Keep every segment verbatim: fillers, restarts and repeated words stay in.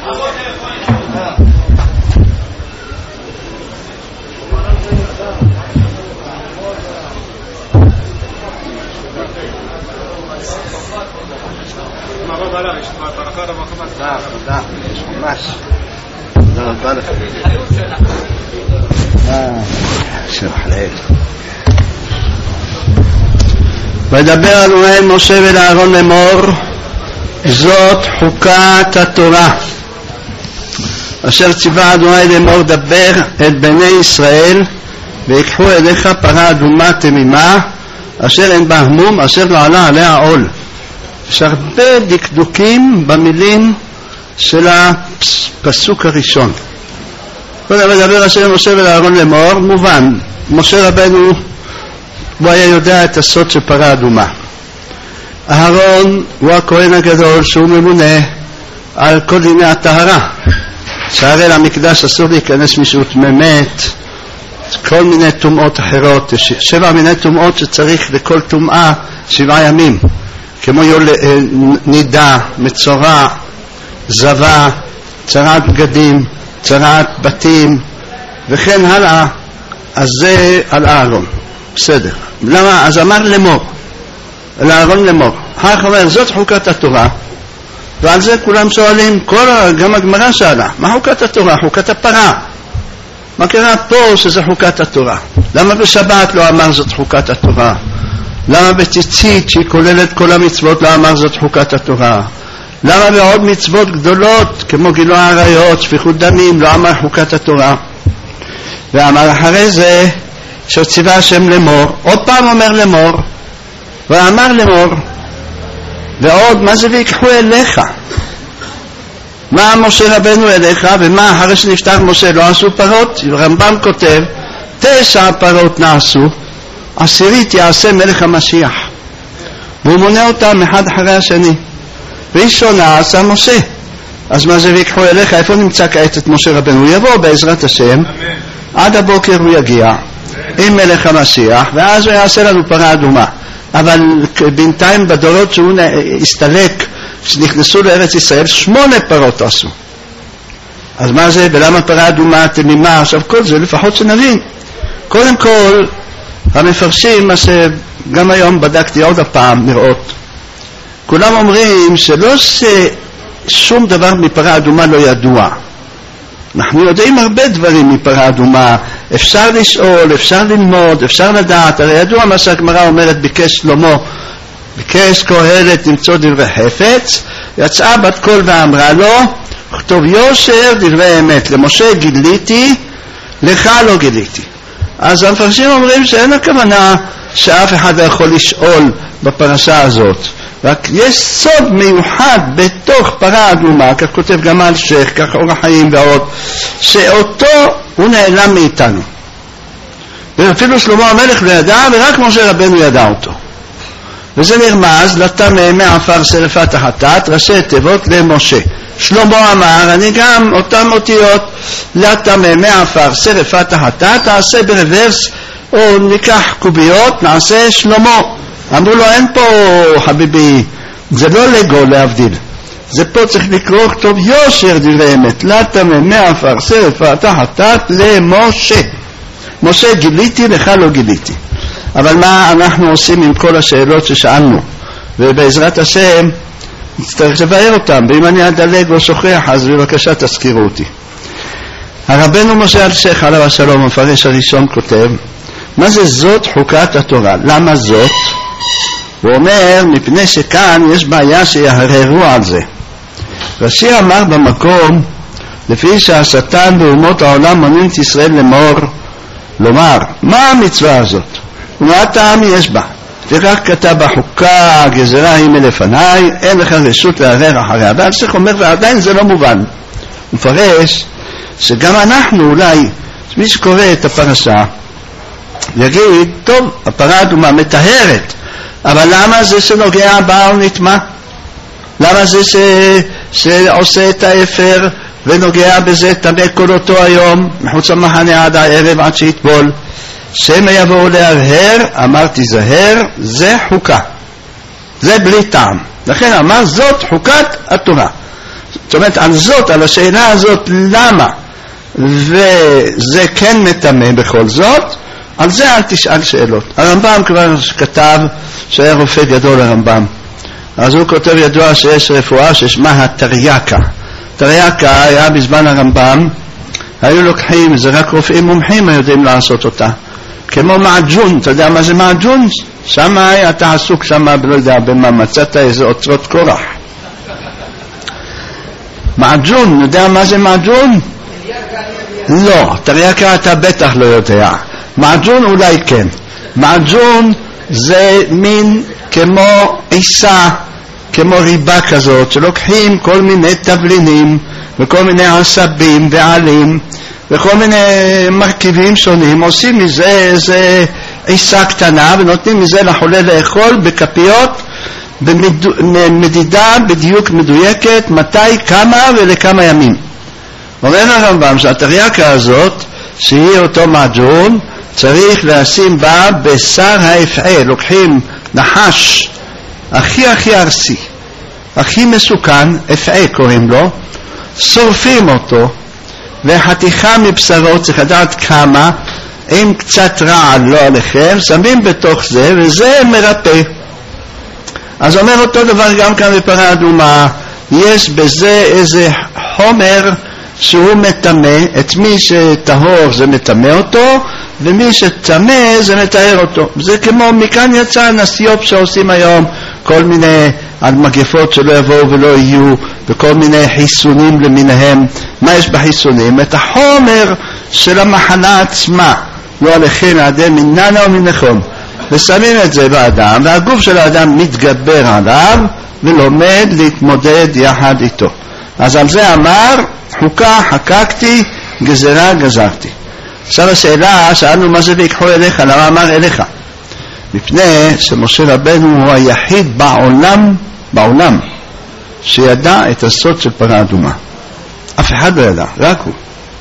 תודה, יש ממש. תודה רבה לך. שבחלק. וידבר אדוני אל משה ואל אהרון לאמור, זאת חוקת התורה אשר ציווה אדוני לאמור, דבר אל בני ישראל ויקחו אליך פרה אדומה תמימה אשר אין בה המום, אשר לא עלה עליה עול. יש הרבה דקדוקים במילים של הפסוק הראשון. קודם מדבר השם משה ולאהרון לאמור, מובן, משה רבנו הוא היה יודע את הסוד של פרה אדומה. אהרון הוא הכהן הגדול שהוא ממונה על כל דיני הטהרה. שהרי למקדש אסור להיכנס מישהו תממת, כל מיני טומאות אחרות, שבע מיני טומאות שצריך לכל טומאה שבעה ימים, כמו יול, נידה, מצורע, זבה, צרת בגדים, צרת בתים וכן הלאה. אז זה על אהרון, בסדר. למה? אז אמר לאמור, לאהרון לאמור, כך אומר, זאת חוקת התורה. ועל זה כולם שואלים, כל, גם הגמרא שאלה, מה חוקת התורה? חוקת הפרה. מה קרה פה שזה חוקת התורה? למה בשבת לא אמר זאת חוקת התורה? למה בציצית שהיא כוללת כל המצוות לא אמר זאת חוקת התורה? למה בעוד מצוות גדולות כמו גילוי עריות, שפיכות דמים, לא אמר חוקת התורה? ואמר אחרי זה שציווה השם לאמור, עוד פעם אומר לאמור, ואמר לאמור, ועוד מה זה ויקחו אליך? מה משה רבנו אליך, ומה אחרי שנפטר משה לא עשו פרות? רמב"ם כותב, תשע פרות נעשו, עשירית יעשה מלך המשיח, והוא מונה אותם אחד אחרי השני. ראשונה עשה משה. אז מה זה ויקחו אליך? איפה נמצא כעת את משה רבנו? הוא יבוא בעזרת השם, עד הבוקר הוא יגיע עם מלך המשיח, ואז הוא יעשה לנו פרה אדומה. אבל בינתיים בדורות שהוא הסתלק, שנכנסו לארץ ישראל, שמונה פרות עשו. אז מה זה? ולמה פרה אדומה תמימה? עכשיו כל זה לפחות שנבין. קודם כל המפרשים, מה שגם היום בדקתי עוד הפעם לראות, כולם אומרים שלא ששום דבר מפרה אדומה לא ידוע. אנחנו יודעים הרבה דברים מפרה אדומה, אפשר לשאול, אפשר ללמוד, אפשר לדעת. הרי ידוע מה שהגמרא אומרת, ביקש שלמה, ביקש קהלת למצוא דברי חפץ, יצאה בת קול ואמרה לו, כתוב יושר דברי אמת, למשה גיליתי, לך לא גיליתי. אז המפרשים אומרים שאין הכוונה שאף אחד לא יכול לשאול בפרשה הזאת, רק יש סוד מיוחד בתוך פרה אדומה, כך כותב גמל שייך, כך אור החיים ועוד, שאותו הוא נעלם מאיתנו, ואפילו שלמה המלך לא ידע, ורק משה רבנו ידע אותו. וזה נרמז לטמא מעפר שרפת החטאת, ראשי תיבות למשה. שלמה אמר, אני גם אותם אותיות, לטמא מעפר שרפת החטאת, תעשה ברוורס, או ניקח קוביות, נעשה שלמה. אמרו לו, אין פה חביבי, זה לא לגו להבדיל, זה פה צריך לקרוא כתוב יושר דברי אמת, לטמא מעפר שרפת החטאת למשה. משה גיליתי, לך לא גיליתי. אבל מה אנחנו עושים עם כל השאלות ששאלנו, ובעזרת השם נצטרך לבאר אותם, ואם אני אדלג או שוכח אז בבקשה תזכירו אותי. הרבנו משה אלשיך עליו השלום, המפרש הראשון, כותב, מה זה זאת חוקת התורה? למה זאת? הוא אומר, מפני שכאן יש בעיה שיהררו על זה. רש"י אמר במקום, לפי שהשטן באומות העולם מונים את ישראל לאמור, לומר, מה המצווה הזאת? ומה טעם יש בה? וכך כתב בחוקה, גזרה היא מלפניי, אין לך רשות לערער אחריה. ואלשיך אומר, ועדיין זה לא מובן. הוא מפרש שגם אנחנו אולי, מי שקורא את הפרשה, יגיד, טוב, הפרה אדומה מטהרת, אבל למה זה שנוגע בה או נטמע? למה זה ש... שעושה את האפר ונוגע בזה, תמק כל אותו היום, מחוץ למחנה עד הערב, עד שיתבול, שמה יבואו להרהר, אמרתי זהר, זה חוקה, זה בלי טעם. לכן אמר זאת חוקת התורה. זאת אומרת, על זאת, על השאלה הזאת, למה? וזה כן מטמא בכל זאת, על זה אל תשאל שאלות. הרמב"ם כבר כתב, שהיה רופא גדול הרמב"ם, אז הוא כותב ידוע שיש רפואה ששמה התרייקה. תרייקה היה בזמן הרמב"ם, היו לוקחים, זה רק רופאים מומחים יודעים לעשות אותה. כמו מעג'ון, אתה יודע מה זה מעג'ון? שם היה, אתה עסוק שם, לא יודע במה, מצאת איזה אוצרות קורח. מעג'ון, יודע מה זה מעג'ון? לא, תרייקה אתה בטח לא יודע. מעג'ון אולי כן. מעג'ון זה מין כמו עיסה, כמו ריבה כזאת, שלוקחים כל מיני תבלינים וכל מיני עשבים ועלים וכל מיני מרכיבים שונים, עושים מזה איזה עיסה קטנה ונותנים מזה לחולה לאכול בכפיות במדידה בדיוק מדויקת, מתי, כמה ולכמה ימים. אומר הרמב"ם שהתרייקה הזאת, שהיא אותו מעג'ון, צריך לשים בה בשר האפעה. לוקחים נחש הכי הכי ארסי, הכי מסוכן, אפעה קוראים לו, שורפים אותו וחתיכה מבשרו, צריך לדעת כמה, עם קצת רעל, לא עליכם, שמים בתוך זה וזה מרפא. אז אומר אותו דבר גם כאן בפרה אדומה, יש בזה איזה חומר שהוא מטמא, את מי שטהור זה מטמא אותו, ומי שטמא זה מטהר אותו. זה כמו מכאן יצא נסיוב שעושים היום כל מיני על מגפות שלא יבואו ולא יהיו, וכל מיני חיסונים למיניהם. מה יש בחיסונים? את החומר של המחלה עצמה, לא עליכם עדי מננה או מנחום, ושמים את זה באדם, והגוף של האדם מתגבר עליו ולומד להתמודד יחד איתו. אז על זה אמר, חוקה חקקתי, גזרה גזרתי. עכשיו השאלה, שאלנו מה זה ויקחו אליך, למה אמר אליך? מפני שמשה רבנו הוא היחיד בעולם, בעולם, שידע את הסוד של פרה אדומה. אף אחד לא ידע, רק הוא.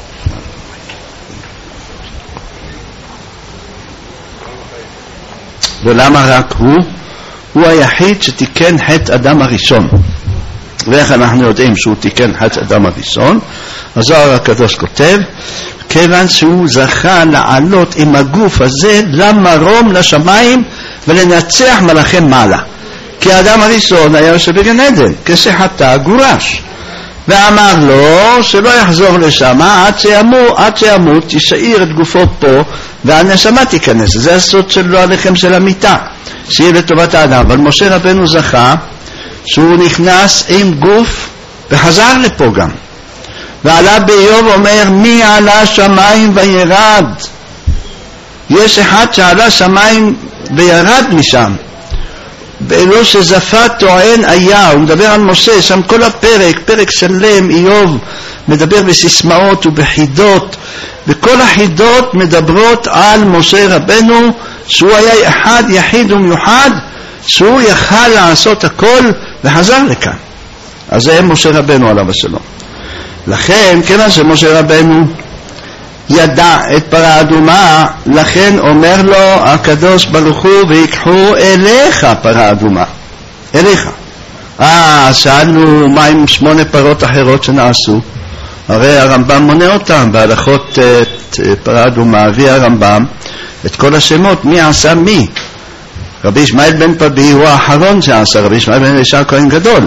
ולמה רק הוא? הוא היחיד שתיקן חטא אדם הראשון. ואיך אנחנו יודעים שהוא תיקן חטא אדם הראשון? הזוהר הקדוש כותב, כיוון שהוא זכה לעלות עם הגוף הזה למרום לשמיים ולנצח מלאכי מעלה. כי האדם הראשון היה יושב בגן עדן, כשחטא גורש, ואמר לו שלא יחזור לשם עד שימות, עד שימות ישאיר את גופו פה והנשמה תיכנס. זה הסוד שלו עליכם של המיטה, שיהיה לטובת האדם. אבל משה רבנו זכה שהוא נכנס עם גוף וחזר לפה גם, ועלה באיוב אומר מי עלה שמיים וירד. יש אחד שעלה שמיים וירד משם, באלו שזפה טוען היה. הוא מדבר על משה שם כל הפרק, פרק שלם. איוב מדבר בסיסמאות ובחידות, וכל החידות מדברות על משה רבנו שהוא היה אחד יחיד ומיוחד, שהוא יכל לעשות הכל וחזר לכאן. אז זה משה רבנו עליו השלום. לכן כיוון שמשה רבנו ידע את פרה אדומה, לכן אומר לו הקדוש ברוך הוא ויקחו אליך פרה אדומה, אליך. אה, שאלנו מה עם שמונה פרות אחרות שנעשו? הרי הרמב"ם מונה אותם בהלכות את פרה אדומה, הביא הרמב"ם את כל השמות מי עשה מי. רבי ישמעאל בן פבי הוא האחרון שעשה, רבי ישמעאל בן אלישע כהן גדול.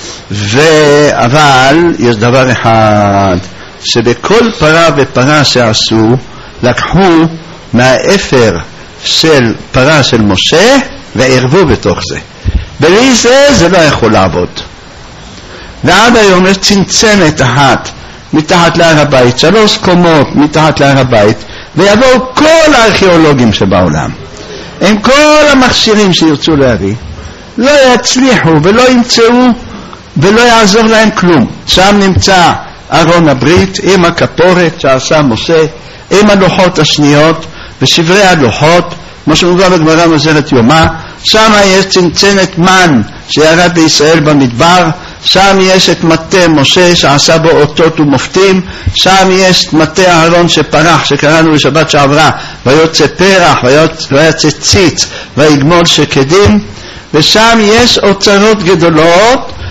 אבל יש דבר אחד, שבכל פרה ופרה שעשו לקחו מהאפר של פרה של משה וערבו בתוך זה. בלי זה זה לא יכול לעבוד. ועד היום יש צנצנת אחת מתחת להר הבית, שלוש קומות מתחת להר הבית, ויבואו כל הארכיאולוגים שבעולם עם כל המכשירים שירצו להביא, לא יצליחו ולא ימצאו ולא יעזור להם כלום. שם נמצא ארון הברית עם הכפורת שעשה משה, עם הלוחות השניות ושברי הלוחות, כמו שמובא בגמרא מסכת יומא. שם יש צנצנת מן שירד לישראל במדבר, שם יש את מטה משה שעשה בו אותות ומופתים, שם יש את מטה אהרון שפרח, שקראנו בשבת שעברה, ויוצא פרח ויוצא ציץ ויגמול שקדים, ושם יש אוצרות גדולות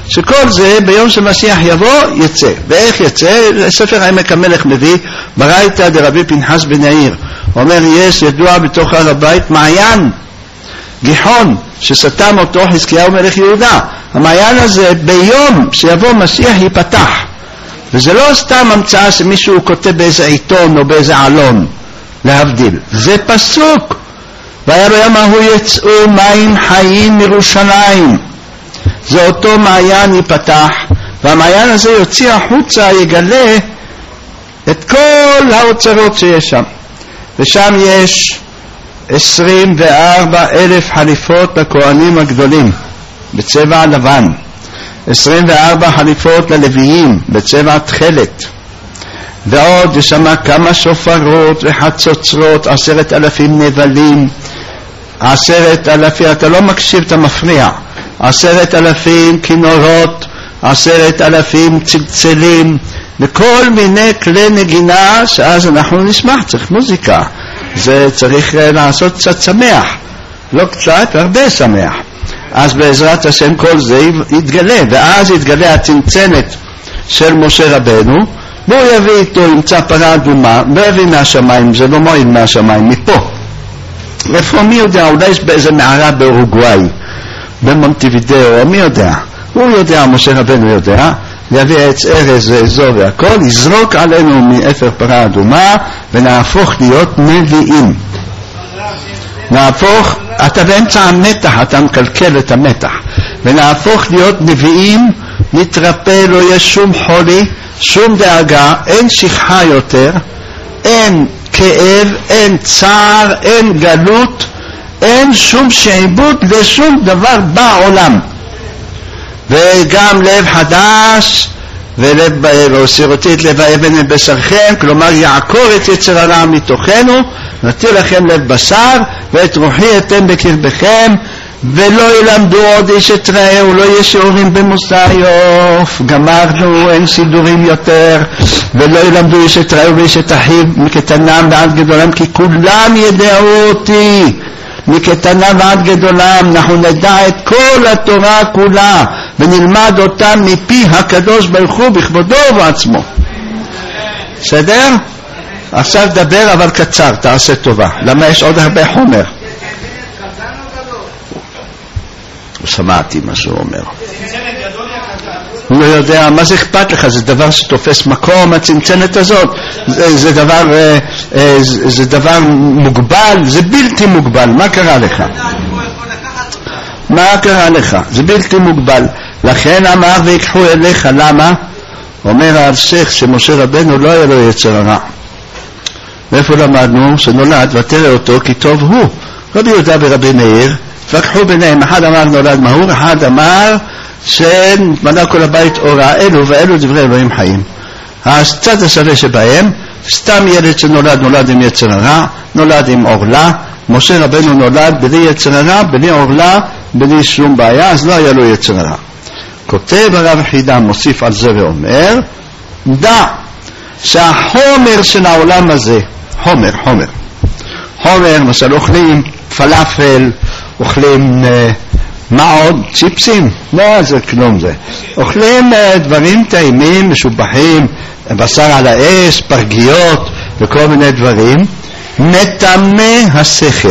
שכל זה ביום שמשיח יבוא יצא. ואיך יצא? ספר עמק המלך מביא ברייתא דרבי פנחס בן יאיר, אומר יש ידוע בתוך הר הבית מעיין גיחון שסתם אותו חזקיהו מלך יהודה. המעיין הזה ביום שיבוא משיח ייפתח, וזה לא סתם המצאה שמישהו כותב באיזה עיתון או באיזה עלון, להבדיל, זה פסוק. והיה ביום ההוא יצאו מים חיים מירושלים, זה אותו מעיין ייפתח, והמעיין הזה יוציא החוצה, יגלה את כל האוצרות שיש שם, ושם יש עשרים וארבע אלף חליפות לכהנים הגדולים בצבע לבן, עשרים וארבע חליפות ללוויים בצבע תכלת, ועוד יש שם כמה שופרות וחצוצרות, עשרת אלפים נבלים, עשרת אלפים, אתה לא מקשיב, אתה מפריע, עשרת אלפים כינורות, עשרת אלפים צלצלים, וכל מיני כלי נגינה, שאז אנחנו נשמח, צריך מוזיקה, זה צריך לעשות קצת שמח, לא קצת, הרבה שמח. אז בעזרת השם כל זה יתגלה, ואז יתגלה הצנצנת של משה רבנו, והוא יביא איתו, ימצא פרה אדומה, לא יביא מהשמיים, זה לא מועיל מהשמיים, מפה. איפה, מי יודע, אולי יש באיזה מערה באורוגוואי, במונטיבידאו, מי יודע? הוא יודע, משה רבנו יודע, יביא עץ ארז ואזור והכל, יזרוק עלינו מאפר פרה אדומה, ונהפוך להיות נביאים. נהפוך, אתה באמצע המתח, אתה מקלקל את המתח, ונהפוך להיות נביאים, נתרפא, לא יהיה שום חולי, שום דאגה, אין שכחה יותר, אין כאב, אין צער, אין גלות, אין שום שעבוד לשום דבר בעולם. וגם לב חדש, ולב והוסירותי את לב האבן מבשרכם, כלומר יעקור את יצר הרע מתוכנו, נתיר לכם לב בשר, ואת רוחי אתם בקרבכם, ולא ילמדו עוד איש את רעהו, לא יהיה שיעורים במוסר יוף, גמרנו, אין סידורים יותר, ולא ילמדו איש את רעהו ואיש את אחיו מקטנם ועד גדולם, כי כולם ידעו אותי, מקטנה ועד גדולם. אנחנו נדע את כל התורה כולה ונלמד אותה מפי הקדוש ברוך הוא בכבודו ובעצמו. בסדר? עכשיו דבר אבל קצר, תעשה טובה, למה יש עוד הרבה חומר. שמעתי מה שהוא אומר. הוא לא יודע, מה זה אכפת לך? זה דבר שתופס מקום, הצנצנת הזאת. זה, זה דבר זה, זה דבר מוגבל, זה בלתי מוגבל. מה קרה לך? מה קרה לך? זה בלתי מוגבל. לכן אמר ויקחו אליך. למה? אומר האלשיך שמשה רבנו לא היה לו יצר הרע. ואיפה למדנו? שנולד ותראה אותו כי טוב הוא. רבי יהודה ורבי מאיר פקחו ביניהם, אחד אמר נולד מהור, אחד אמר שמנה כל הבית אורה, אלו ואלו דברי אלוהים חיים. הצד השווה שבהם, סתם ילד שנולד נולד עם יצר הרע, נולד עם אורלה. משה רבנו נולד בלי יצר הרע, בלי אורלה, בלי שום בעיה, אז לא היה לו יצר הרע. כותב הרב חידה, מוסיף על זה ואומר, דע שהחומר של העולם הזה, חומר, חומר, חומר, למשל אוכלים פלאפל, אוכלים uh, מה עוד? צ'יפסים? לא, זה כלום זה. אוכלים uh, דברים טעימים, משובחים, בשר על האש, פרגיות וכל מיני דברים. מטמא השכל,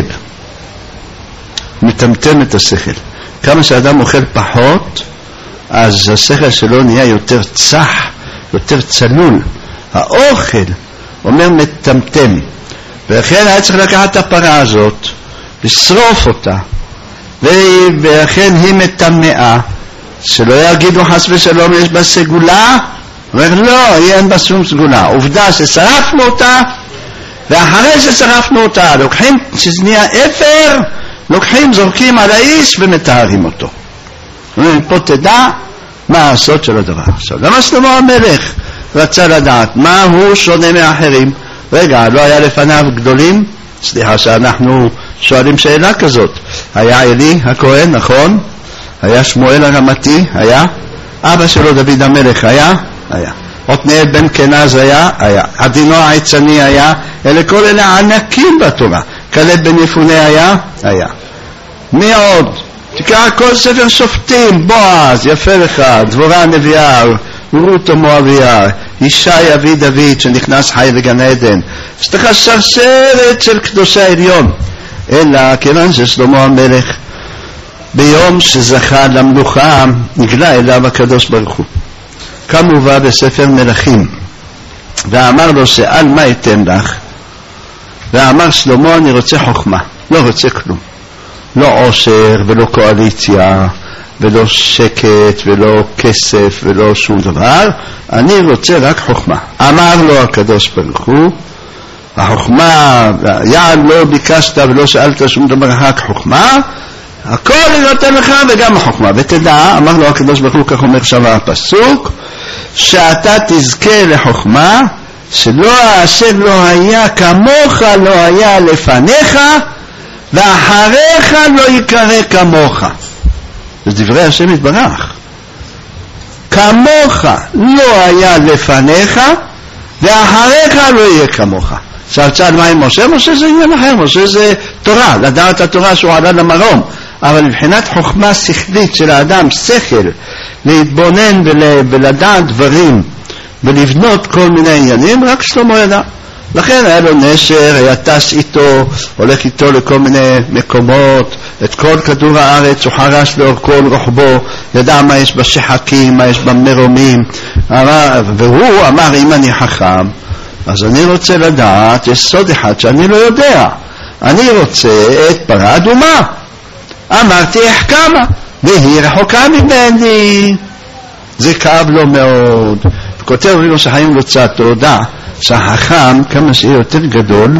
מטמטם את השכל. כמה שאדם אוכל פחות, אז השכל שלו נהיה יותר צח, יותר צלול. האוכל, אומר מטמטם. ולכן היה צריך לקחת את הפרה הזאת, לשרוף אותה, ולכן היא מטמאה, שלא יגידו חס ושלום יש בה סגולה. אומר לא, אין בה שום סגולה. עובדה ששרפנו אותה, ואחרי ששרפנו אותה לוקחים, שזה נהיה אפר, לוקחים, זורקים על האיש ומטהרים אותו. פה תדע מה הסוד של הדבר. עכשיו, למה שלמה המלך רצה לדעת מה הוא שונה מאחרים? רגע, לא היה לפניו גדולים? סליחה שאנחנו שואלים שאלה כזאת. היה אלי הכהן, נכון? היה שמואל הרמתי, היה? אבא שלו דוד המלך, היה? היה. עתניאל בן כנז היה? היה. עדינו העצני היה? אלה כל אלה ענקים בתורה. כלב בן יפונה היה? היה. מי עוד? תקרא כל ספר שופטים, בועז, יפה לך, דבורה הנביאה, רות המואביה, ישי אבי דוד שנכנס חי לגן עדן. יש לך שרשרת של קדושי העליון. אלא כיוון ששלמה המלך ביום שזכה למלוכה נגלה אליו הקדוש ברוך הוא. כמובן בספר מלכים, ואמר לו שעל מה אתן לך? ואמר שלמה אני רוצה חוכמה, לא רוצה כלום, לא עושר ולא קואליציה ולא שקט ולא כסף ולא שום דבר, אני רוצה רק חוכמה. אמר לו הקדוש ברוך הוא, החוכמה, יעד לא ביקשת ולא שאלת שום דבר, רק חוכמה, הכל אני נותן לך וגם החוכמה. ותדע, אמר לו הקדוש ברוך הוא, כך אומר שם הפסוק, שאתה תזכה לחוכמה, שלא השם לא היה כמוך, לא היה לפניך, ואחריך לא יקרא כמוך. זה דברי השם יתברך. כמוך לא היה לפניך, ואחריך לא יהיה כמוך. עכשיו צד מה עם משה? משה זה עניין אחר, משה זה תורה, לדעת התורה שהוא עלה למרום, אבל מבחינת חוכמה שכלית של האדם, שכל, להתבונן ול, ולדעת דברים ולבנות כל מיני עניינים, רק שלמה ידע. לכן היה לו נשר, היה טס איתו, הולך איתו לכל מיני מקומות, את כל כדור הארץ הוא חרש לאור כל רוחבו, ידע מה יש בשחקים, מה יש במרומים, והוא אמר אם אני חכם אז אני רוצה לדעת, יש סוד אחד שאני לא יודע, אני רוצה את פרה אדומה. אמרתי איך כמה, והיא רחוקה ממני. זה כאב לו מאוד. וכותב רבי שחיים לוצאתו, דע שהחכם כמה שיהיה יותר גדול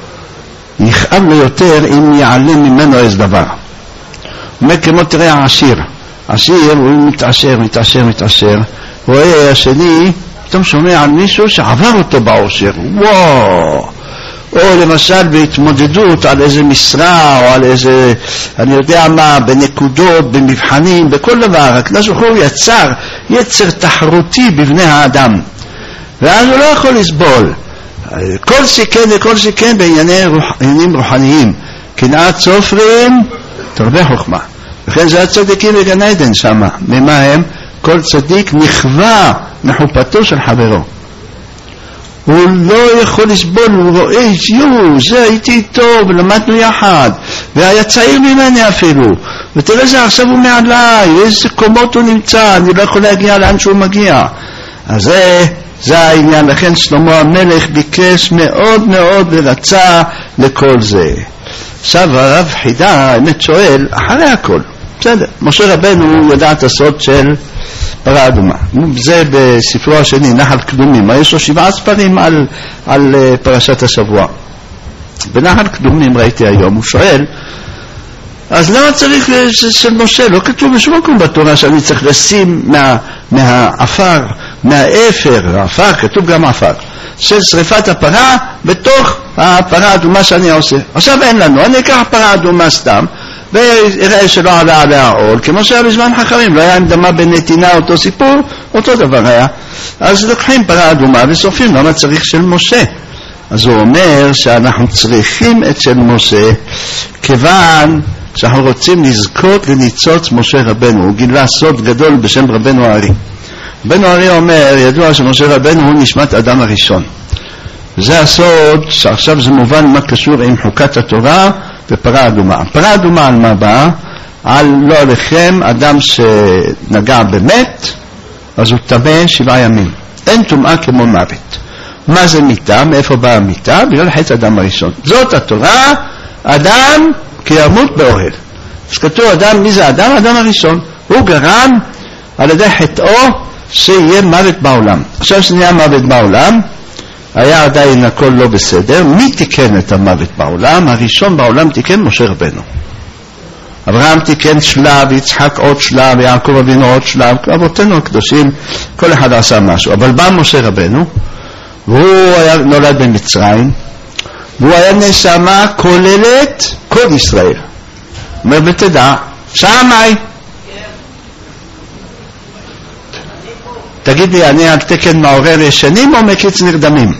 יכאב לו יותר אם יעלם ממנו איזה דבר. הוא אומר כמו תראה העשיר, עשיר הוא מתעשר מתעשר מתעשר, רואה השני פתאום שומע על מישהו שעבר אותו בעושר, וואו. או למשל בהתמודדות על איזה משרה או על איזה אני יודע מה, בנקודות, במבחנים, בכל דבר, הקדוש ברוך הוא יצר יצר תחרותי בבני האדם, ואז הוא לא יכול לסבול. כל שכן וכל שכן בעניינים רוחניים, קנאת סופרים תרבה חוכמה. וכן זה הצדיקים בגן עדן שם, ממה הם? כל צדיק נכווה מחופתו של חברו, הוא לא יכול לסבול, הוא רואה יו, זה הייתי איתו ולמדנו יחד והיה צעיר ממני אפילו, ותראה זה עכשיו הוא מעליי, איזה קומות הוא נמצא, אני לא יכול להגיע לאן שהוא מגיע. אז זה, זה העניין. לכן שלמה המלך ביקש מאוד מאוד ורצה לכל זה. עכשיו הרב חידה האמת שואל, אחרי הכל בסדר, משה רבנו ידע את הסוד של פרה אדומה, זה בספרו השני נחל קדומים, יש לו שבעה ספרים על, על פרשת השבוע. בנחל קדומים ראיתי היום, הוא שואל אז למה צריך של משה? לא כתוב בשום מקום בתורה שאני צריך לשים מה, מהאפר, מהאפר, האפר, כתוב גם האפר של שריפת הפרה בתוך הפרה האדומה שאני עושה. עכשיו אין לנו, אני אקח פרה אדומה סתם ויראה שלא עלה עליה העול, כמו שהיה בזמן חכמים, לא היה עם דמה בנתינה, אותו סיפור, אותו דבר היה. אז לוקחים פרה אדומה ושורפים, למה צריך של משה? אז הוא אומר שאנחנו צריכים את של משה כיוון שאנחנו רוצים לזכות לניצוץ משה רבנו. הוא גילה סוד גדול בשם רבנו הארי. רבנו הארי אומר, ידוע שמשה רבנו הוא נשמת אדם הראשון. זה הסוד שעכשיו זה מובן מה קשור עם חוקת התורה ופרה אדומה. פרה אדומה על מה באה? על לא עליכם, אדם שנגע במת אז הוא טמא שבעה ימים, אין טומאה כמו מוות. מה זה מיתה? מאיפה באה מיתה? בגלל חטא אדם הראשון. זאת התורה, אדם כי ימות באוהל. אז כתוב אדם, מי זה אדם? אדם הראשון. הוא גרם על ידי חטאו שיהיה מוות בעולם. עכשיו שנהיה מוות בעולם, היה עדיין הכל לא בסדר. מי תיקן את המוות בעולם? הראשון בעולם תיקן משה רבנו. אברהם תיקן שלב, יצחק עוד שלב, יעקב אבינו עוד שלב, אבותינו הקדושים, כל אחד עשה משהו. אבל בא משה רבנו, והוא היה נולד במצרים, והוא היה נשמה כוללת כל ישראל. אומר ותדע, שמי. תגיד לי, אני על תקן מעורר ישנים או מקיץ נרדמים?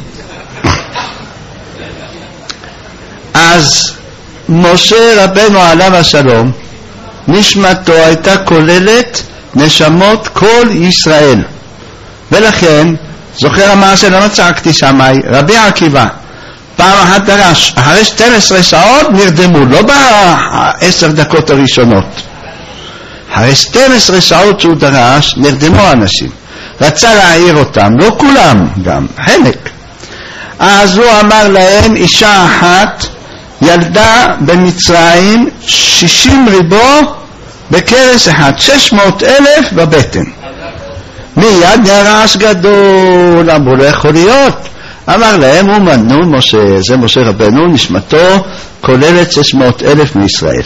אז משה רבנו עליו השלום נשמתו הייתה כוללת נשמות כל ישראל. ולכן, זוכר המעשה, למה צעקתי שמי? רבי עקיבא פעם אחת דרש, אחרי שתים עשרה שעות נרדמו, לא בעשר דקות הראשונות. אחרי שתים עשרה שעות שהוא דרש, נרדמו אנשים. רצה להעיר אותם, לא כולם, גם חלק. אז הוא אמר להם, אישה אחת ילדה במצרים שישים ריבו בקרס אחד, שש מאות אלף בבטן. מיד נרעש גדול, אמרו לא יכול להיות. אמר להם, הוא מנו משה, זה משה רבנו, נשמתו כוללת שש מאות אלף מישראל.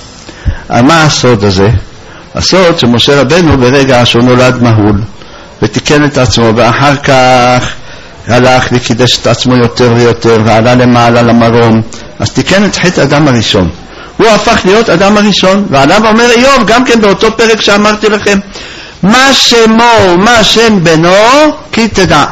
מה הסוד הזה? הסוד שמשה רבנו ברגע שהוא נולד מהול ותיקן את עצמו, ואחר כך הלך וקידש את עצמו יותר ויותר ועלה למעלה למרום, אז תיקן את חטא אדם הראשון. הוא הפך להיות אדם הראשון, ועליו אומר איוב גם כן באותו פרק שאמרתי לכם, מה שמו מה שם בנו כי תדע.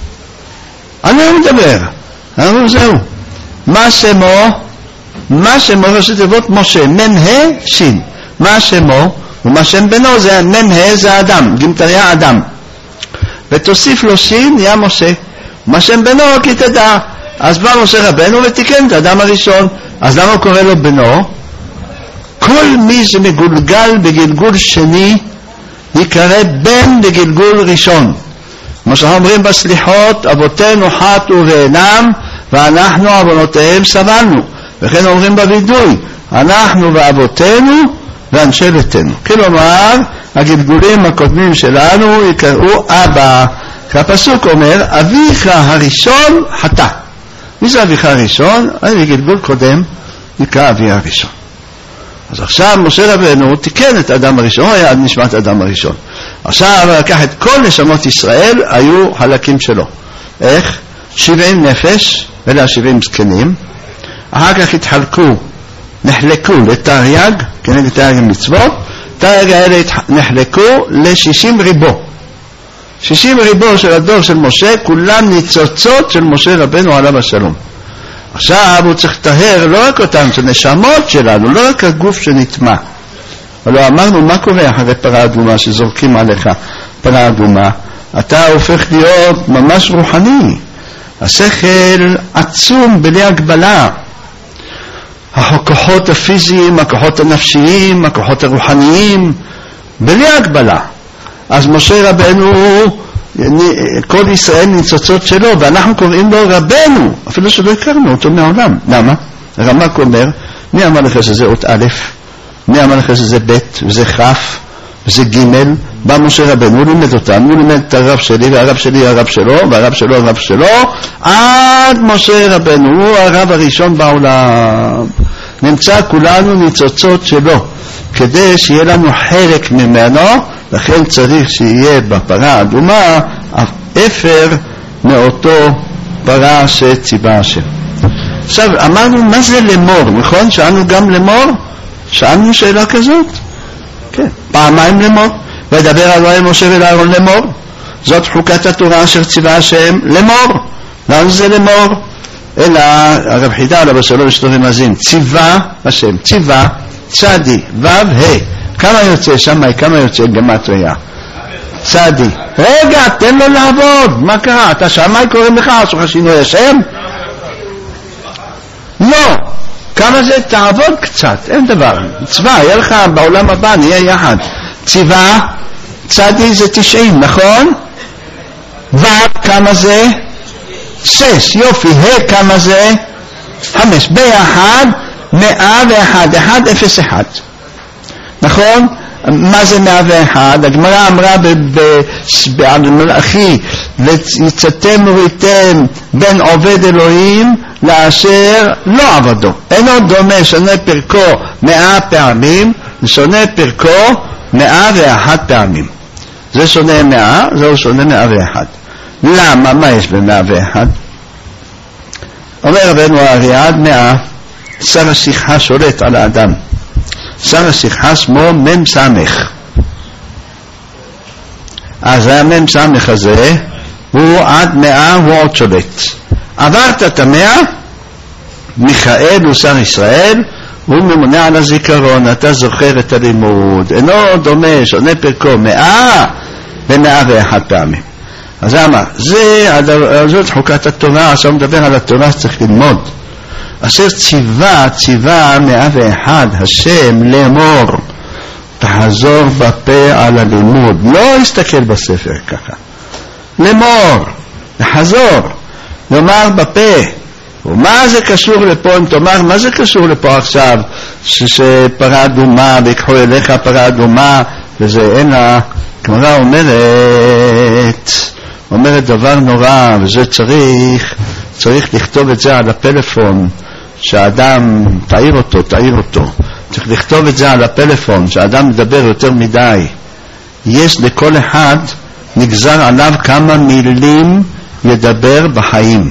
אני לא מדבר, אבל זהו, מה שמו מה שמו ראשי תיבות משה, מן ה שין, מה שמו ומה שם בנו, זה מן ה זה אדם, גמטריה אדם, ותוסיף לו שין נהיה משה, מה שם בנו כי תדע. אז בא משה רבנו ותיקן את האדם הראשון. אז למה הוא קורא לו בנו? כל מי שמגולגל בגלגול שני יקרא בן בגלגול ראשון. כמו שאומרים בסליחות, אבותינו חטאו ואינם ואנחנו עוונותיהם סבלנו, וכן אומרים בווידוי, אנחנו ואבותינו ואנשי ביתנו. כלומר הגלגולים הקודמים שלנו יקראו אבא. הפסוק אומר, אביך הראשון חטא. מי זה אביך הראשון? אני בגלגול קודם נקרא אבי הראשון. אז עכשיו משה רבנו תיקן את האדם הראשון, הוא היה נשמת האדם הראשון. עכשיו לקח את כל נשמות ישראל, היו חלקים שלו. איך? שבעים נפש, אלה השבעים זקנים, אחר כך התחלקו, נחלקו לתרי"ג, כנגד תרי"ג מצוות, תרי"ג האלה נחלקו ל-שישים ריבו. שישים ריבו של הדור של משה, כולם ניצוצות של משה רבנו עליו השלום. עכשיו הוא צריך לטהר לא רק אותם, של נשמות שלנו, לא רק הגוף שנטמע. אבל אמרנו, מה קורה אחרי פרה אדומה שזורקים עליך פרה אדומה? אתה הופך להיות ממש רוחני. השכל עצום בלי הגבלה. הכוחות הפיזיים, הכוחות הנפשיים, הכוחות הרוחניים, בלי הגבלה. אז משה רבנו, כל ישראל ניצוצות שלו, ואנחנו קוראים לו רבנו, אפילו שלא הכרנו אותו מעולם. למה? הרמ"ק אומר, מי אמר לך שזה אות א', מי אמר לך שזה ב', וזה כ', וזה ג', בא משה רבנו, הוא לימד אותם, הוא לימד את הרב שלי, והרב שלי הרב שלו, והרב שלו הרב שלו, עד משה רבנו, הוא הרב הראשון בעולם. נמצא כולנו ניצוצות שלו, כדי שיהיה לנו חלק ממנו, לכן צריך שיהיה בפרה האדומה אפר מאותו פרה שציווה השם. עכשיו אמרנו מה זה לאמור, נכון? שאלנו גם לאמור? שאלנו שאלה כזאת? כן, פעמיים לאמור. וידבר אלוהים משה ולאהרון לאמור, זאת חוקת התורה אשר ציווה השם לאמור. למה זה לאמור? אלא הרב חידה עליו השלום ושלום רמזים, ציווה השם, ציווה צדי וו ה', כמה יוצא שם, כמה יוצא גמטריה? צדי. רגע, תן לו לעבוד, מה קרה? אתה שמי קוראים לך, עשו לך שינוי השם? לא. כמה זה? תעבוד קצת, אין דבר. צבא, יהיה לך בעולם הבא, נהיה יחד. ציווה, צדי זה תשעים, נכון? וו, כמה זה? שש, יופי. ה' כמה זה? חמש. ביחד, מאה ואחד, אחד אפס אחד. נכון? מה זה מאה ואחד? הגמרא אמרה במלאכי, ויצאתם וראיתם בין עובד אלוהים לאשר לא עבדו. אינו דומה שונה פרקו מאה פעמים, שונה פרקו מאה ואחת פעמים. זה שונה מאה, זהו שונה מאה ואחד. למה? מה יש במאה ואחד? אומר רבנו האריעד, מאה, שר השיחה שולט על האדם. שר השיחה שמו מם סמך. אז המם סמך הזה הוא עד מאה, הוא עוד שולט. עברת את המאה, מיכאל הוא שר ישראל, הוא ממונה על הזיכרון, אתה זוכר את הלימוד, אינו דומה, שונה פרקו, מאה ומאה ואחת פעמים. אז אמר, זה, זאת חוקת התורה, עכשיו מדבר על התורה שצריך ללמוד. אשר ציווה, ציווה מאה ואחד, השם לאמור, תחזור בפה על הלימוד, לא הסתכל בספר ככה. לאמור, לחזור, לומר בפה. ומה זה קשור לפה, אם תאמר, מה זה קשור לפה עכשיו, שפרה אדומה, ויקחו אליך פרה אדומה, וזה אין לה, כמובן אומרת, אומרת דבר נורא, וזה צריך, צריך לכתוב את זה על הפלאפון, שהאדם, תעיר אותו, תעיר אותו, צריך לכתוב את זה על הפלאפון, שהאדם מדבר יותר מדי. יש לכל אחד, נגזר עליו כמה מילים ידבר בחיים.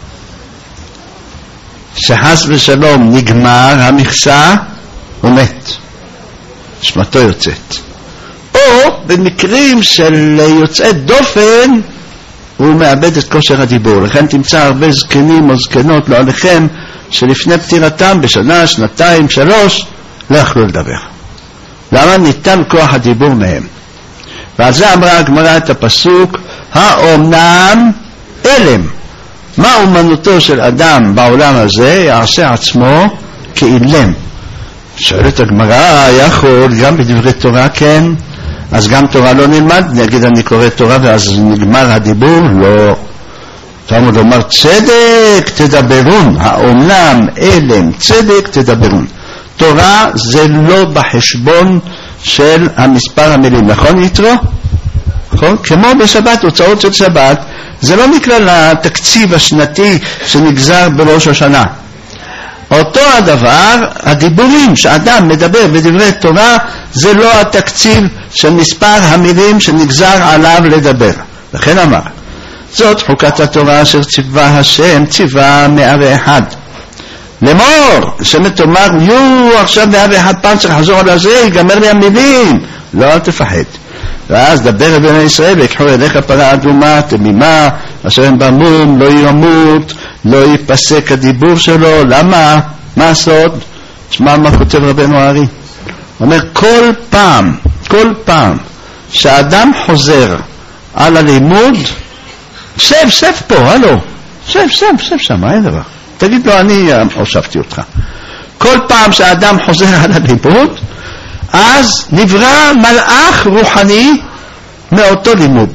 שחס ושלום נגמר המכסה, הוא מת. נשמתו יוצאת. או במקרים של יוצאי דופן, הוא מאבד את כושר הדיבור. לכן תמצא הרבה זקנים או זקנות, לא עליכם, שלפני פטירתם בשנה, שנתיים, שלוש, לא יכלו לדבר. למה? ניתן כוח הדיבור מהם. ועל זה אמרה הגמרא את הפסוק, האומנם אלם. מה אומנותו של אדם בעולם הזה? יעשה עצמו כאילם. שואלת הגמרא, יכול גם בדברי תורה כן? אז גם תורה לא נלמד? נגיד אני קורא תורה ואז נגמר הדיבור? לא. תאמר לומר צדק תדברון, האומנם אלם צדק תדברון. תורה זה לא בחשבון של המספר המילים, נכון יתרו? נכון? כמו בשבת, הוצאות של שבת, זה לא נקרא לתקציב השנתי שנגזר בראש השנה. אותו הדבר, הדיבורים שאדם מדבר בדברי תורה, זה לא התקציב של מספר המילים שנגזר עליו לדבר. לכן אמר, זאת חוקת התורה אשר ציווה השם, ציווה מאה ואחד. לאמור, שמתאמר, יו, עכשיו מאה ואחד פעם צריך לחזור על זה, ייגמר לי המילים. לא, אל תפחד. ואז דבר בני ישראל, ויקחו אליך פרה אדומה, תמימה, אשר הם במום, לא ימות, לא ייפסק הדיבור שלו. למה? מה הסוד? תשמע מה כותב רבנו הארי. אומר, כל פעם, כל פעם, שהאדם חוזר על הלימוד, שב, שב פה, הלו, שב, שב, שב שם, אין דבר. תגיד לו, אני הושבתי אותך. כל פעם שהאדם חוזר על הלימוד, אז נברא מלאך רוחני מאותו לימוד.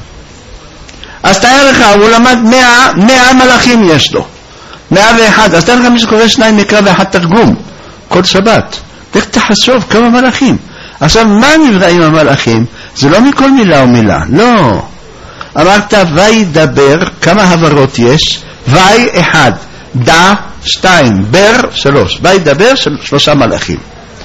אז תאר לך, הוא למד מאה, מאה מלאכים יש לו. מאה ואחד. אז תאר לך מי שקורא שניים מקרא ואחד תרגום. כל שבת. איך תחשוב כמה מלאכים. עכשיו, מה נבראים המלאכים? זה לא מכל מילה ומילה. לא. אמרת, וידבר, כמה הברות יש? וי אחד. דה, שתיים. בר, שלוש. וידבר, של, שלושה מלאכים.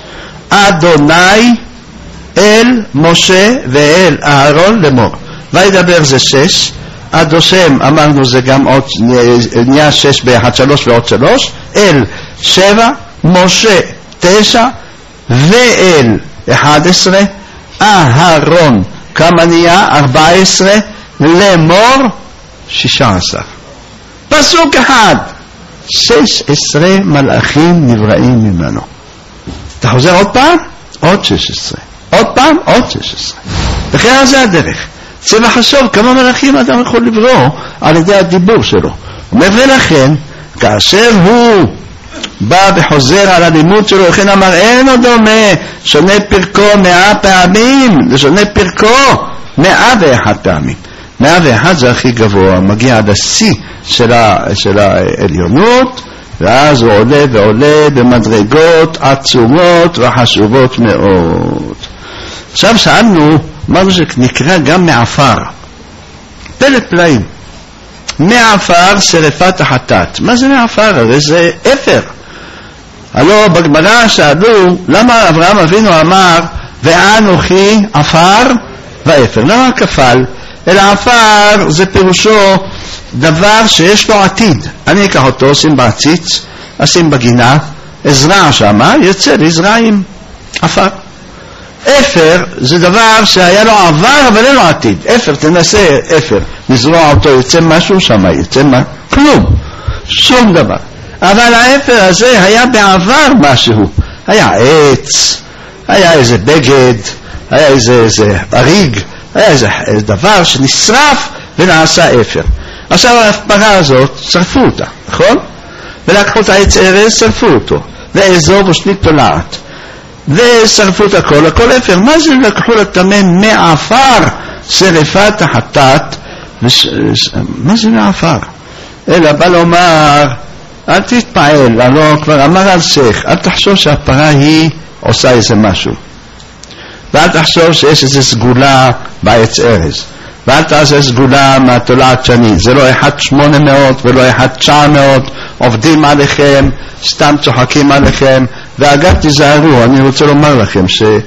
אדוני אל משה ואל אהרון לאמור. וידבר זה שש, עד השם אמרנו זה גם עוד נהיה שש באחד שלוש ועוד שלוש, אל שבע, משה תשע, ואל אחד עשרה, אהרון כמה נהיה? ארבע עשרה, לאמור שישה עשר. פסוק אחד, שש עשרה מלאכים נבראים ממנו. אתה חוזר עוד פעם? עוד שש עשרה. עוד פעם? עוד שש עשרה. וכן על זה הדרך. צריך לחשוב כמה מלאכים אדם יכול לברוא על ידי הדיבור שלו. ולכן, כאשר הוא בא וחוזר על הלימוד שלו, לכן אמר, אין עוד דומה, שונה פרקו מאה פעמים, לשונה פרקו מאה ואחת פעמים. מאה ואחת זה הכי גבוה, מגיע עד השיא של, ה, של העליונות, ואז הוא עולה ועולה במדרגות עצומות וחשובות מאוד. עכשיו שאלנו, אמרנו שנקרא גם מעפר. פלט פלאים. מעפר שרפת החטאת. מה זה מעפר? הרי זה אפר. הלא בגמרא שאלו, למה אברהם אבינו אמר, ואנוכי עפר ואפר? למה כפל? אלא עפר זה פירושו דבר שיש לו עתיד. אני אקח אותו, אשים בעציץ, אשים בגינה, אזרע שמה, יוצא לזרעים. עפר. אפר זה דבר שהיה לו עבר אבל אין לו עתיד. אפר, תנסה אפר, נזרוע אותו, יוצא משהו שם, יוצא מה? כלום, שום דבר. אבל האפר הזה היה בעבר משהו, היה עץ, היה איזה בגד, היה איזה, איזה אריג, היה איזה, איזה דבר שנשרף ונעשה אפר. עכשיו הפרה הזאת, שרפו אותה, נכון? ולקחו את העץ ארז, שרפו אותו, ואזוב ושנית תולעת, ושרפו את הכל, הכל אפר. מה זה לקחו לטמא מעפר שרפת החטאת? וש... מה זה מעפר? אלא בא לומר, אל תתפעל, הלא כבר אמר על שך, אל תחשוב שהפרה היא עושה איזה משהו, ואל תחשוב שיש איזה סגולה בעץ ארז, ואל תעשה סגולה מהתולעת שני. זה לא אחד שמונה מאות ולא אחד תשע מאות, עובדים עליכם, סתם צוחקים עליכם. ואגב תיזהרו, אני רוצה לומר לכם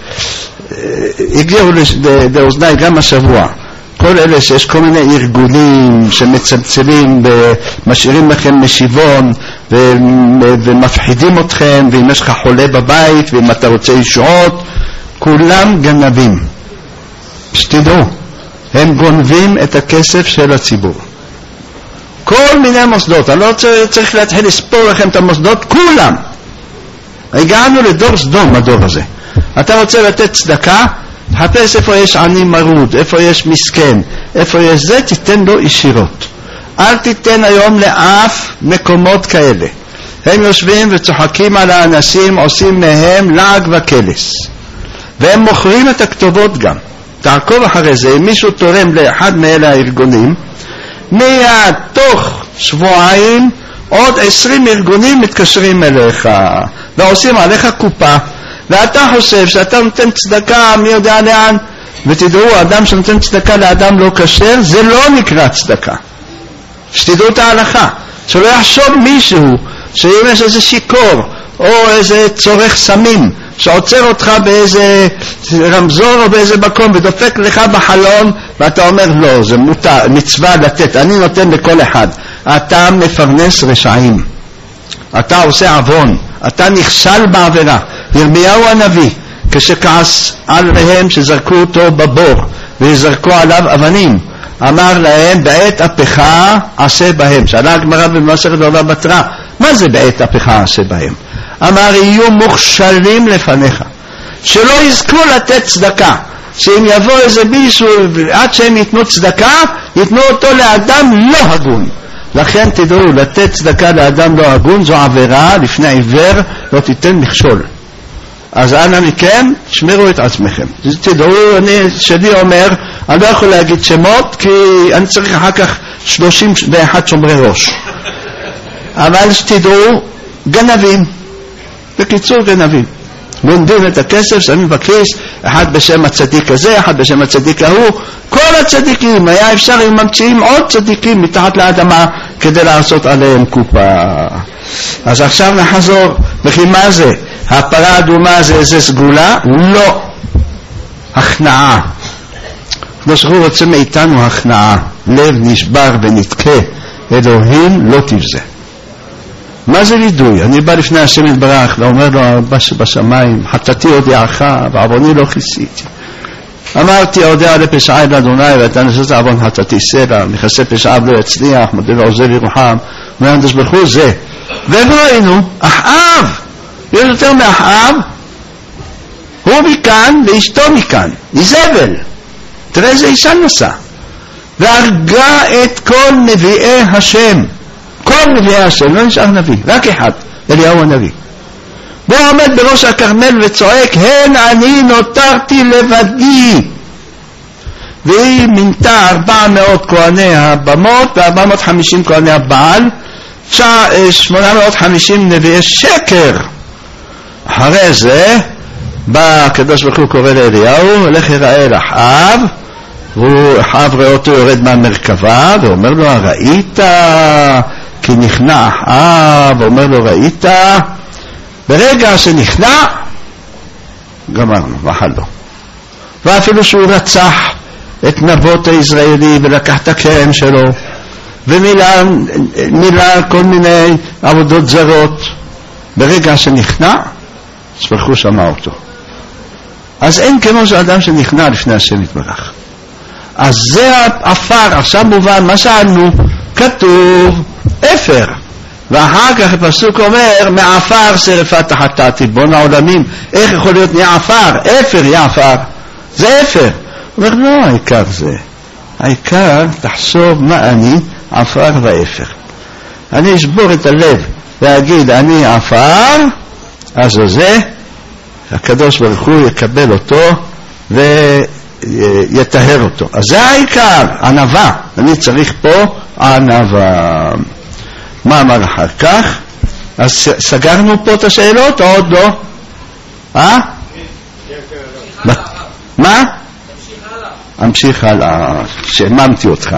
שהגיעו לאוזני גם השבוע כל אלה שיש כל מיני ארגונים שמצלצלים ומשאירים לכם משיבון ומפחידים אתכם, ואם יש לך חולה בבית ואם אתה רוצה ישועות, כולם גנבים. שתדעו, הם גונבים את הכסף של הציבור. כל מיני מוסדות, אני לא צריך להתחיל לספור לכם את המוסדות, כולם. הגענו לדור סדום, הדור הזה. אתה רוצה לתת צדקה, תחפש איפה יש עני מרוד, איפה יש מסכן, איפה יש זה, תיתן לו ישירות. אל תיתן היום לאף מקומות כאלה. הם יושבים וצוחקים על האנשים, עושים מהם לעג וקלס. והם מוכרים את הכתובות גם. תעקוב אחרי זה, אם מישהו תורם לאחד מאלה הארגונים, מיד תוך שבועיים עוד עשרים ארגונים מתקשרים אליך ועושים עליך קופה, ואתה חושב שאתה נותן צדקה מי יודע לאן. ותדעו, אדם שנותן צדקה לאדם לא כשר, זה לא נקרא צדקה. שתדעו את ההלכה, שלא יחשוב מישהו שאם יש איזה שיקור או איזה צורך סמים שעוצר אותך באיזה רמזור או באיזה מקום ודופק לך בחלון ואתה אומר לא, זה מותר, מצווה לתת, אני נותן לכל אחד. אתה מפרנס רשעים, אתה עושה עוון, אתה נכשל בעבירה. ירמיהו הנביא כשכעס עליהם שזרקו אותו בבור וזרקו עליו אבנים, אמר להם בעת אפיך עשה בהם. שאלה הגמרא במסכת בבא בתרא, מה זה בעת אפיך עשה בהם? אמר יהיו מוכשלים לפניך, שלא יזכו לתת צדקה, שאם יבוא איזה מישהו עד שהם ייתנו צדקה ייתנו אותו לאדם לא הגון. לכן תדעו, לתת צדקה לאדם לא הגון זו עבירה, לפני עיוור לא תיתן מכשול. אז אנא מכם שמרו את עצמכם. תדעו, אני שלי אומר, אני לא יכול להגיד שמות כי אני צריך אחר כך שלושים ואחת שומרי ראש, אבל שתדעו, גנבים, בקיצור גנבים, גונבים את הכסף, שמים בכיס, אחד בשם הצדיק הזה, אחד בשם הצדיק ההוא. כל הצדיקים, היה אפשר אם ממציאים עוד צדיקים מתחת לאדמה כדי לעשות עליהם קופה. אז עכשיו נחזור, וכי מה זה? הפרה האדומה זה איזה סגולה? לא, הכנעה. הקדוש ברוך הוא רוצה מאיתנו הכנעה, לב נשבר ונתקה, אלוהים לא תבזה. מה זה לידוי? אני בא לפני השם יתברך ואומר לו בשמיים, חטאתי הודיעך ועווני לא כיסיתי. אמרתי אודה לפשעי לאדוני ואתה נשאת עוון חטאתי סלע, מכסה פשעיו לא יצליח, מודה לעוזר ירוחם. אומר הקדוש ברוך הוא זה. ואיפה ראינו? אחאב, יש יותר מאחאב, הוא מכאן ואשתו מכאן, איזבל. תראה איזה אישה נסע והרגה את כל נביאי השם. כל נביאי השם, לא נשאר נביא, רק אחד, אליהו הנביא. והוא עומד בראש הכרמל וצועק, הן אני נותרתי לבדי. והיא מינתה ארבע מאות כהני הבמות וארבע מאות וחמישים כהני הבעל, שמונה מאות וחמישים נביאי שקר. אחרי זה בא הקדוש ברוך הוא קורא לאליהו, הולך יראה אל אחאב, והוא אחאב ראה אותו יורד מהמרכבה ואומר לו, ראית? כי נכנע אחאב, ואומר לו, ראית? ברגע שנכנע גמרנו, ואכל לו. ואפילו שהוא רצח את נבות הישראלי ולקח את הכרם שלו ומילה מילה כל מיני עבודות זרות, ברגע שנכנע ספחו שמע אותו. אז אין כמו שאדם שנכנע לפני השם יתברך. אז זה האפר. עכשיו מובן מה שאנו כתוב אפר, ואחר כך הפסוק אומר, מעפר שרפת החטאת ריבון העולמים. איך יכול להיות נהיה עפר? אפר יהיה עפר. זה אפר. הוא אומר, לא, העיקר זה. העיקר, תחשוב מה אני, עפר ואפר. אני אשבור את הלב להגיד, אני עפר, אז זה, הקדוש ברוך הוא יקבל אותו ויתהר אותו. אז זה העיקר, ענווה. אני צריך פה ענווה. מה אמר אחר כך? אז סגרנו פה את השאלות או עוד לא? אה? מה? אמשיך הלאה, שהממתי אותך.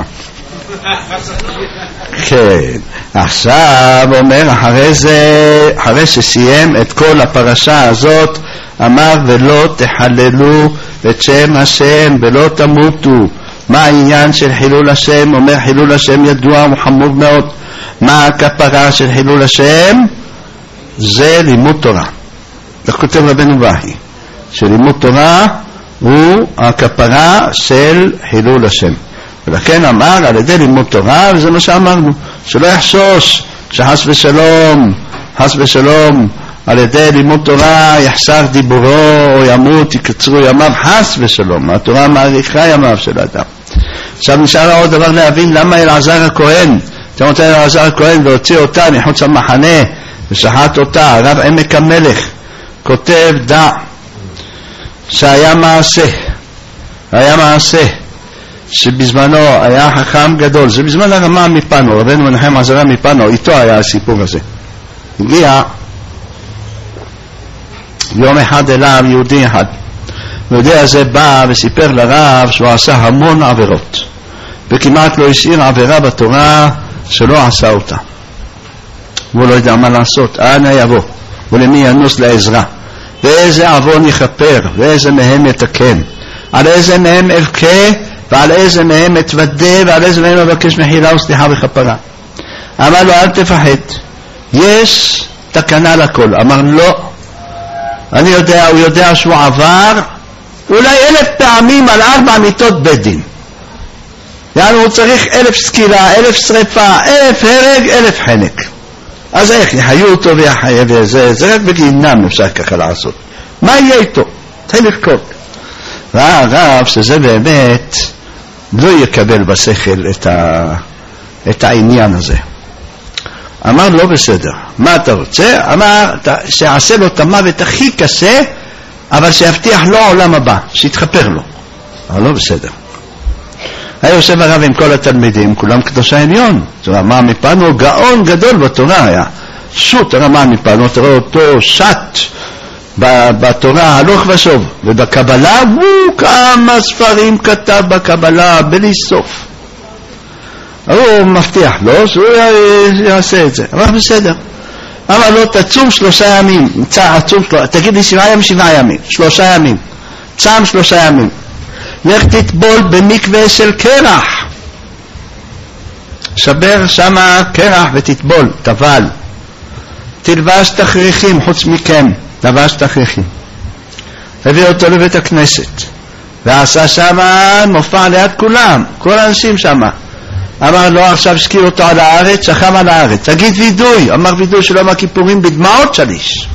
כן, עכשיו אומר, אחרי זה, אחרי שסיים את כל הפרשה הזאת, אמר ולא תחללו את שם השם ולא תמותו. מה העניין של חילול השם? אומר חילול השם ידוע וחמור מאוד. מה הכפרה של חילול השם? זה לימוד תורה. זה כותב רבנו בהי, שלימוד תורה הוא הכפרה של חילול השם. ולכן אמר על ידי לימוד תורה, וזה מה שאמרנו, שלא יחשוש שחס ושלום, חס ושלום, על ידי לימוד תורה יחסר דיבורו או ימות, יקצרו ימיו, חס ושלום. התורה מעריכה ימיו של אדם. עכשיו נשאר עוד דבר להבין, למה אלעזר הכהן, אתם רוצים אלעזר הכהן והוציא אותה מחוץ המחנה ושחט אותה, הרב עמק המלך כותב דע שהיה מעשה, היה מעשה שבזמנו היה חכם גדול, זה בזמן הרמה מפנו, רבנו מנחם עזרא מפנו, איתו היה הסיפור הזה. הגיע יום אחד אליו יהודי אחד, ויהודי הזה בא וסיפר לרב שהוא עשה המון עבירות וכמעט לא השאיר עבירה בתורה שלא עשה אותה, והוא לא יודע מה לעשות, אנה יבוא ולמי ינוס לעזרה, ואיזה עוון יכפר ואיזה מהם יתקן, על איזה מהם אבכה ועל איזה מהם אתוודה ועל איזה מהם אבקש מחילה וסליחה וכפרה. אמר לו אל תפחד, יש תקנה לכל. אמר לא, אני יודע, הוא יודע שהוא עבר אולי אלף פעמים על ארבע מיטות בית דין, יענו הוא צריך אלף סקילה, אלף שריפה, אלף הרג, אלף חנק. אז איך יחיו אותו ויחיה, וזה זה רק בגינם אפשר ככה לעשות. מה יהיה איתו? תחיל לחקור. והרב שזה באמת לא יקבל בשכל את, ה... את העניין הזה. אמר לא בסדר, מה אתה רוצה? אמר שיעשה לו את המוות הכי קשה, אבל שיבטיח לו עולם הבא, שיתחפר לו. אבל לא בסדר. היה יושב הרב עם כל התלמידים, כולם קדושה עליון. רמה מפנו גאון גדול בתורה היה. שוט רמה מפנו, תראה אותו שט בתורה הלוך ושוב, ובקבלה הוא כמה ספרים כתב בקבלה בלי סוף. הוא מבטיח לו שהוא יעשה את זה. אבל בסדר. אמר לו תצום שלושה ימים, תצום, תגיד לי שבעה ימים, שבעה ימים, שלושה ימים, צם שלושה ימים, לך תטבול במקווה של קרח, שבר שמה קרח ותטבול, טבל, תלבש תכריכים חוץ מכם, לבש תכריכים, הביא אותו לבית הכנסת ועשה שמה מופע ליד כולם, כל האנשים שמה. אמר לו עכשיו שקיע אותו על הארץ, שכב על הארץ, תגיד וידוי. אמר וידוי שלא מהכיפורים בדמעות שליש.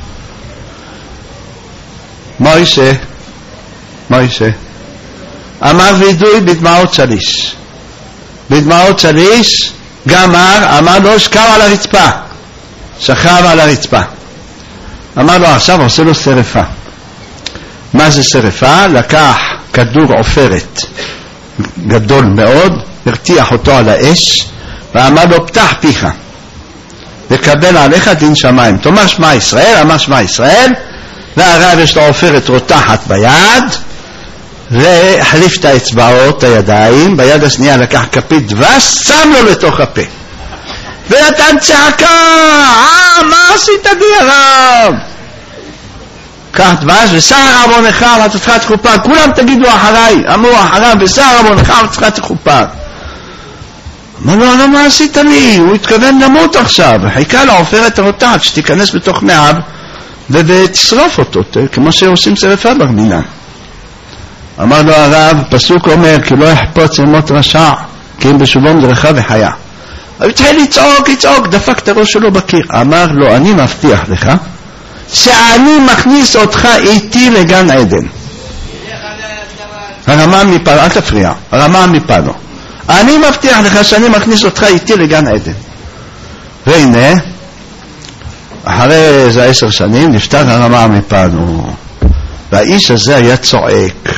מה יעשה? מה יעשה? אמר וידוי בדמעות שליש, בדמעות שליש גמר. אמר לו שכב על הרצפה, שכב על הרצפה. אמר לו עכשיו עושה לו שרפה. מה זה שרפה? לקח כדור עופרת גדול מאוד, הרתיח אותו על האש ואמר לו פתח פיך וקבל עליך דין שמיים, תאמר שמע ישראל. אמר שמע ישראל, והרב יש לו עופרת רותחת ביד, והחליף את האצבעות, הידיים, ביד השנייה לקח כפית דבש, שם לו לתוך הפה ונתן צעקה, אה מה עשית לי הרב? קח דבש ושר עוונך ותתך תכופר, כולם תגידו אחריי, אמרו אחריו ושר עוונך ותתך תכופר. אמר לו הרב מה עשית לי? הוא התכוון למות עכשיו, חיכה לעופרת הרותחת שתיכנס בתוך מעיו ותשרוף אותו כמו שעושים שרפה ברמינה. אמר לו הרב, פסוק אומר כי לא יחפוץ למות רשע כי אם בשובו דרכה וחיה. הוא התחיל לצעוק, לצעוק, דפק את הראש שלו בקיר. אמר לו, אני מבטיח לך שאני מכניס אותך איתי לגן עדן. הרמב"ם מפנו, אל תפריע, הרמב"ם מפנו. אני מבטיח לך שאני מכניס אותך איתי לגן עדן. והנה, אחרי איזה עשר שנים נפטר הרמב"ם מפנו. והאיש הזה היה צועק,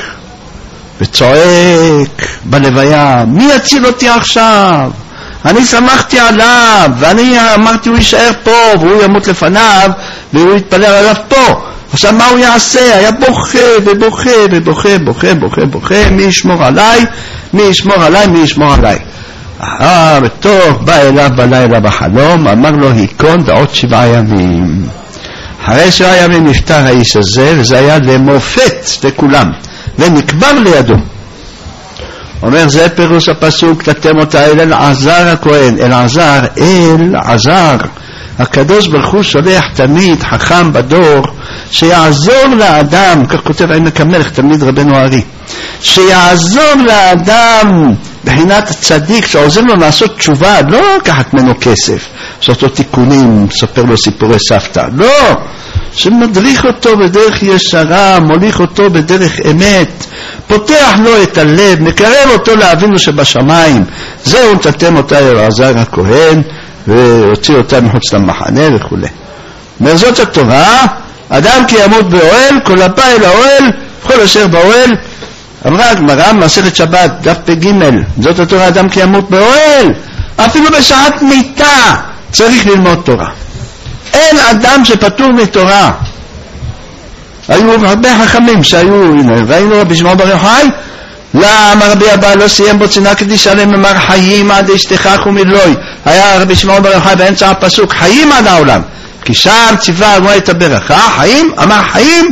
וצועק בלוויה, מי יציל אותי עכשיו? אני שמחתי עליו, ואני אמרתי הוא יישאר פה, והוא ימות לפניו, והוא יתפלל עליו פה. עכשיו מה הוא יעשה? היה בוכה ובוכה ובוכה, בוכה, בוכה, בוכה, מי ישמור עליי? מי ישמור עליי? מי ישמור עליי? אה, וטוב, בא אליו בלילה בחלום, אמר לו, היכון בעוד שבעה ימים. אחרי שבעה ימים נפטר האיש הזה, וזה היה למופת לכולם, ונקבר לידו. אומר, זה פירוש הפסוק, תתם אותה אל אלעזר הכהן, אלעזר, אלעזר. הקדוש ברוך הוא שולח תמיד חכם בדור, שיעזור לאדם, כך כותב עמק המלך, תלמיד רבנו הארי, שיעזור לאדם בחינת צדיק, שעוזר לו לעשות תשובה, לא לקחת ממנו כסף, לעשות לו תיקונים, ספר לו סיפורי סבתא, לא, שמדריך אותו בדרך ישרה, מוליך אותו בדרך אמת, פותח לו את הלב, מקרב אותו לאבינו שבשמיים. זהו תתם אותה אלעזר הכהן, והוציא אותה מחוץ למחנה וכו'. מרזות התורה, אדם כי ימות באוהל, כל הבא אל האוהל, כל אשר באוהל. אמרה הגמרא, מסכת שבת, דף פ"ג, זאת התורה, אדם כי ימות באוהל, אפילו בשעת מיתה צריך ללמוד תורה. אין אדם שפטור מתורה. היו הרבה חכמים שהיו, הנה, ראינו רבי שמעון בר יוחאי, למה רבי אבא לא סיים בו צינה קדישה להם, אמר חיים עד אשתך ומילוי. היה רבי שמעון בר יוחאי באמצע הפסוק, חיים עד העולם, כי שם ציווה אמרה את הברכה, חיים, אמר חיים,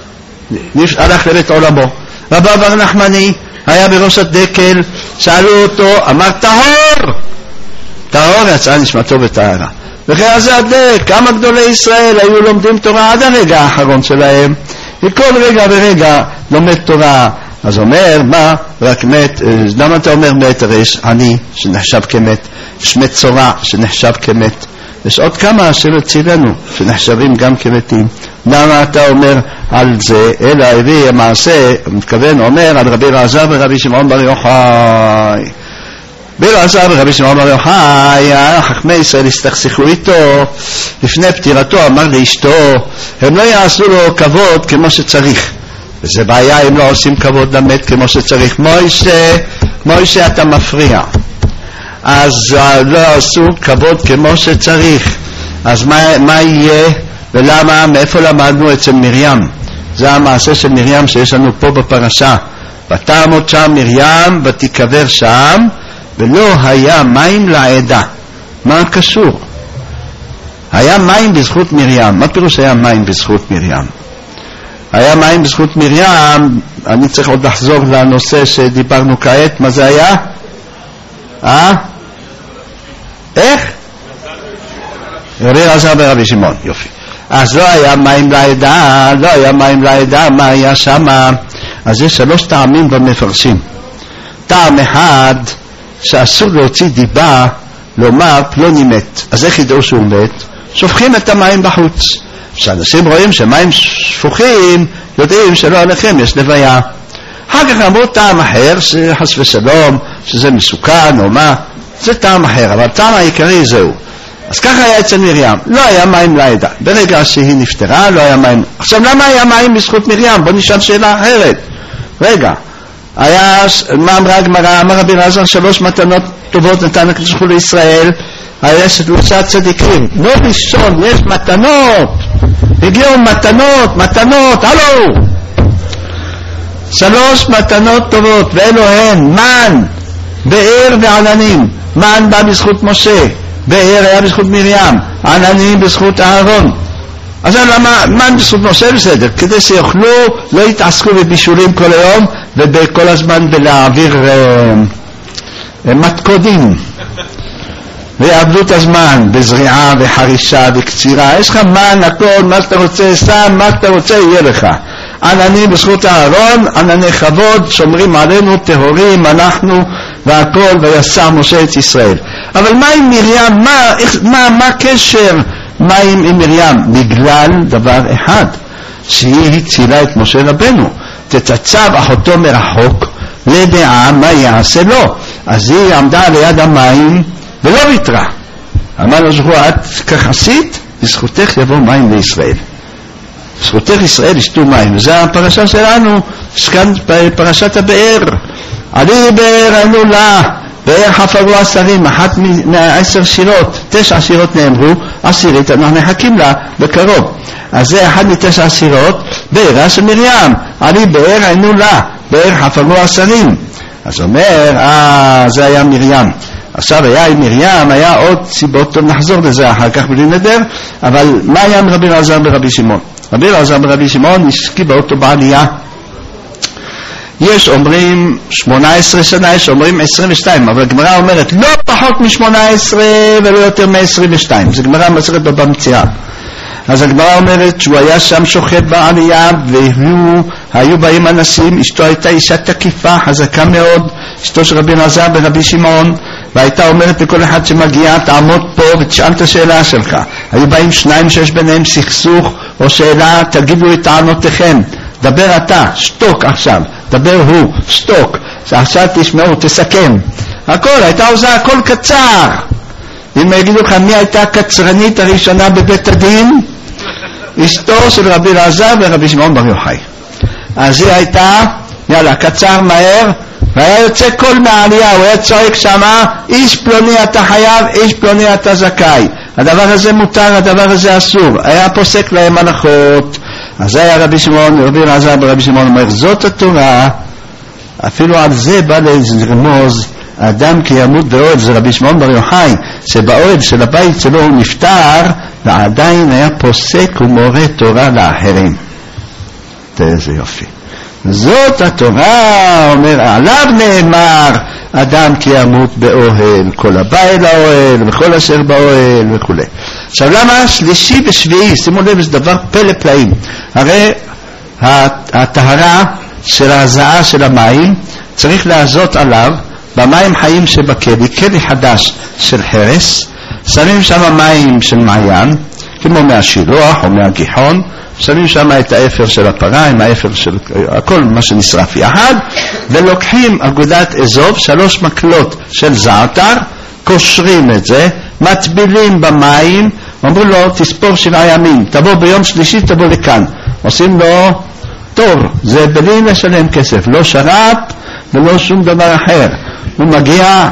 הלך לבית עולמו. רבי אבר נחמני היה בראש הדקל, שאלו אותו, אמר טהור, טהור, יצאה נשמתו בטהרה. וכן זה הדק, כמה גדולי ישראל היו לומדים תורה עד הרגע האחרון שלהם, וכל רגע ורגע לומד תורה. אז אומר, מה, רק מת, למה אתה אומר מת? הרי יש עני שנחשב כמת, יש מת צורה שנחשב כמת, יש עוד כמה אשר הצילנו שנחשבים גם כמתים. למה אתה אומר על זה? אלא הביא המעשה, מתכוון, אומר על רבי אלעזר ורבי שמעון בר יוחאי. באלעזר ורבי שמעון בר יוחאי, חכמי ישראל הסתכסכו איתו, לפני פטירתו אמר לאשתו, הם לא יעשו לו כבוד כמו שצריך. וזה בעיה אם לא עושים כבוד למת כמו שצריך. מוישה, מוישה אתה מפריע. אז לא עשו כבוד כמו שצריך. אז מה, מה יהיה? ולמה? מאיפה למדנו אצל מרים? זה המעשה של מרים שיש לנו פה בפרשה. ותעמוד שם מרים ותיקבר שם, ולא היה מים לעדה. מה קשור? היה מים בזכות מרים. מה פירוש היה מים בזכות מרים? היה מים בזכות מרים, אני צריך עוד לחזור לנושא שדיברנו כעת. מה זה היה? אה? איך? רבי אלעזר ורבי שמעון, יופי. אז לא היה מים לעדה, לא היה מים לעדה, מה היה שם? אז יש שלוש טעמים במפרשים. טעם אחד, שאסור להוציא דיבה, לומר פלוני מת. אז איך ידעו שהוא מת? שופכים את המים בחוץ. כשאנשים רואים שמים שפוכים, יודעים שלא עליכם יש לוויה. אחר כך אמרו טעם אחר, שחס ושלום, שזה מסוכן או מה, זה טעם אחר, אבל טעם העיקרי זהו. אז ככה היה אצל מרים, לא היה מים לעדה. ברגע שהיא נפטרה, לא היה מים. עכשיו, למה היה מים בזכות מרים? בוא נשאל שאלה אחרת. רגע, היה, מה אמרה הגמרא? אמר רבי אלעזר, שלוש מתנות טובות נתן הקדוש ברוך הוא לישראל, היה שלושה צדיקים. לא ראשון, יש מתנות. הגיעו מתנות, מתנות, הלו! שלוש מתנות טובות, ואלו הן, מן, באר ועננים. מן בא בזכות משה, באר היה בזכות מרים, עננים בזכות אהרון. אז למה, מן בזכות משה בסדר, כדי שיוכלו, לא יתעסקו בבישולים כל היום, ובכל הזמן בלהעביר אה, מתקודים. ויעבדו את הזמן בזריעה וחרישה וקצירה. יש לך מן, הכל, מה שאתה רוצה שם, מה שאתה רוצה יהיה לך. עננים בזכות הארון, ענני כבוד, שומרים עלינו, טהורים, אנחנו והכל, ויסר משה את ישראל. אבל מה עם מרים? מה, מה, מה קשר מים עם מרים? בגלל דבר אחד, שהיא הצילה את משה רבנו. תתצב אחותו מרחוק לדעה מה יעשה לו. אז היא עמדה ליד המים ולא ויתרה. אמר לו זכו, את כך עשית, בזכותך יבוא מים לישראל. בזכותך ישראל ישתו מים. וזה הפרשה שלנו, כאן פרשת הבאר. עלי באר ענו לה, באר חפרו עשרים, אחת מעשר שירות, תשע שירות נאמרו, עשירית אנחנו מחכים לה בקרוב. אז זה אחד מתשע שירות, בארה של מרים, עלי באר ענו לה, באר חפרו עשרים. אז אומר, אה, זה היה מרים. עכשיו היה עם מרים, היה עוד סיבות, נחזור לזה אחר כך בלי נדר, אבל מה היה עם רבי אלעזר ברבי שמעון? רבי אלעזר ברבי שמעון השקי באותו בעלייה. יש אומרים שמונה עשרה שנה, יש אומרים עשרים ושתיים, אבל הגמרא אומרת לא פחות מ-שמונה עשרה ולא יותר מ-עשרים ושתיים. זה גמרא מסכת בבא מציעא. אז הגמרא אומרת שהוא היה שם שוכב בעלייה, והיו באים אנשים, אשתו הייתה אישה תקיפה, חזקה מאוד, אשתו של רבי אלעזר ברבי שמעון, והייתה אומרת לכל אחד שמגיע, תעמוד פה ותשאל את השאלה שלך. היו באים שניים שיש ביניהם סכסוך או שאלה, תגידו את טענותיכם, דבר אתה, שתוק עכשיו, דבר הוא, שתוק, עכשיו תשמעו, תסכם. הכל, הייתה עושה הכל קצר. אם יגידו לך מי הייתה הקצרנית הראשונה בבית הדין, אשתו של רבי אלעזר ורבי שמעון בר יוחאי. אז היא הייתה, יאללה, קצר מהר, והיה יוצא קול מהעלייה, הוא היה צועק שמה, איש פלוני אתה חייב, איש פלוני אתה זכאי. הדבר הזה מותר, הדבר הזה אסור. היה פוסק להם הלכות. אז זה היה רבי שמעון, רבי אלעזר ורבי שמעון אומר, זאת התורה. אפילו על זה בא לרמוז, האדם כי ימות באוהל, זה רבי שמעון בר יוחאי, שבאוהל של הבית שלו הוא נפטר, ועדיין היה פוסק ומורה תורה לאחרים. תראה איזה יופי. זאת התורה, אומר, עליו נאמר, אדם כי ימות באוהל, כל הבא אל האוהל, וכל אשר באוהל וכו'. עכשיו למה שלישי ושביעי, שימו לב, זה דבר פלא פלאים. הרי הטהרה של ההזעה של המים, צריך לעזות עליו, במים חיים שבכלי, כלי חדש של חרס, שמים שם מים של מעיין, כמו מהשילוח או מהגיחון, שמים שם את האפר של הפרה, עם האפר של הכל מה שנשרף יחד, ולוקחים אגודת אזוב, שלוש מקלות של זעתר, קושרים את זה, מטבילים במים, אומרים לו תספור שבעה ימים, תבוא ביום שלישי תבוא לכאן, עושים לו תור, זה בלי לשלם כסף, לא שר"פ ולא שום דבר אחר. הוא מגיע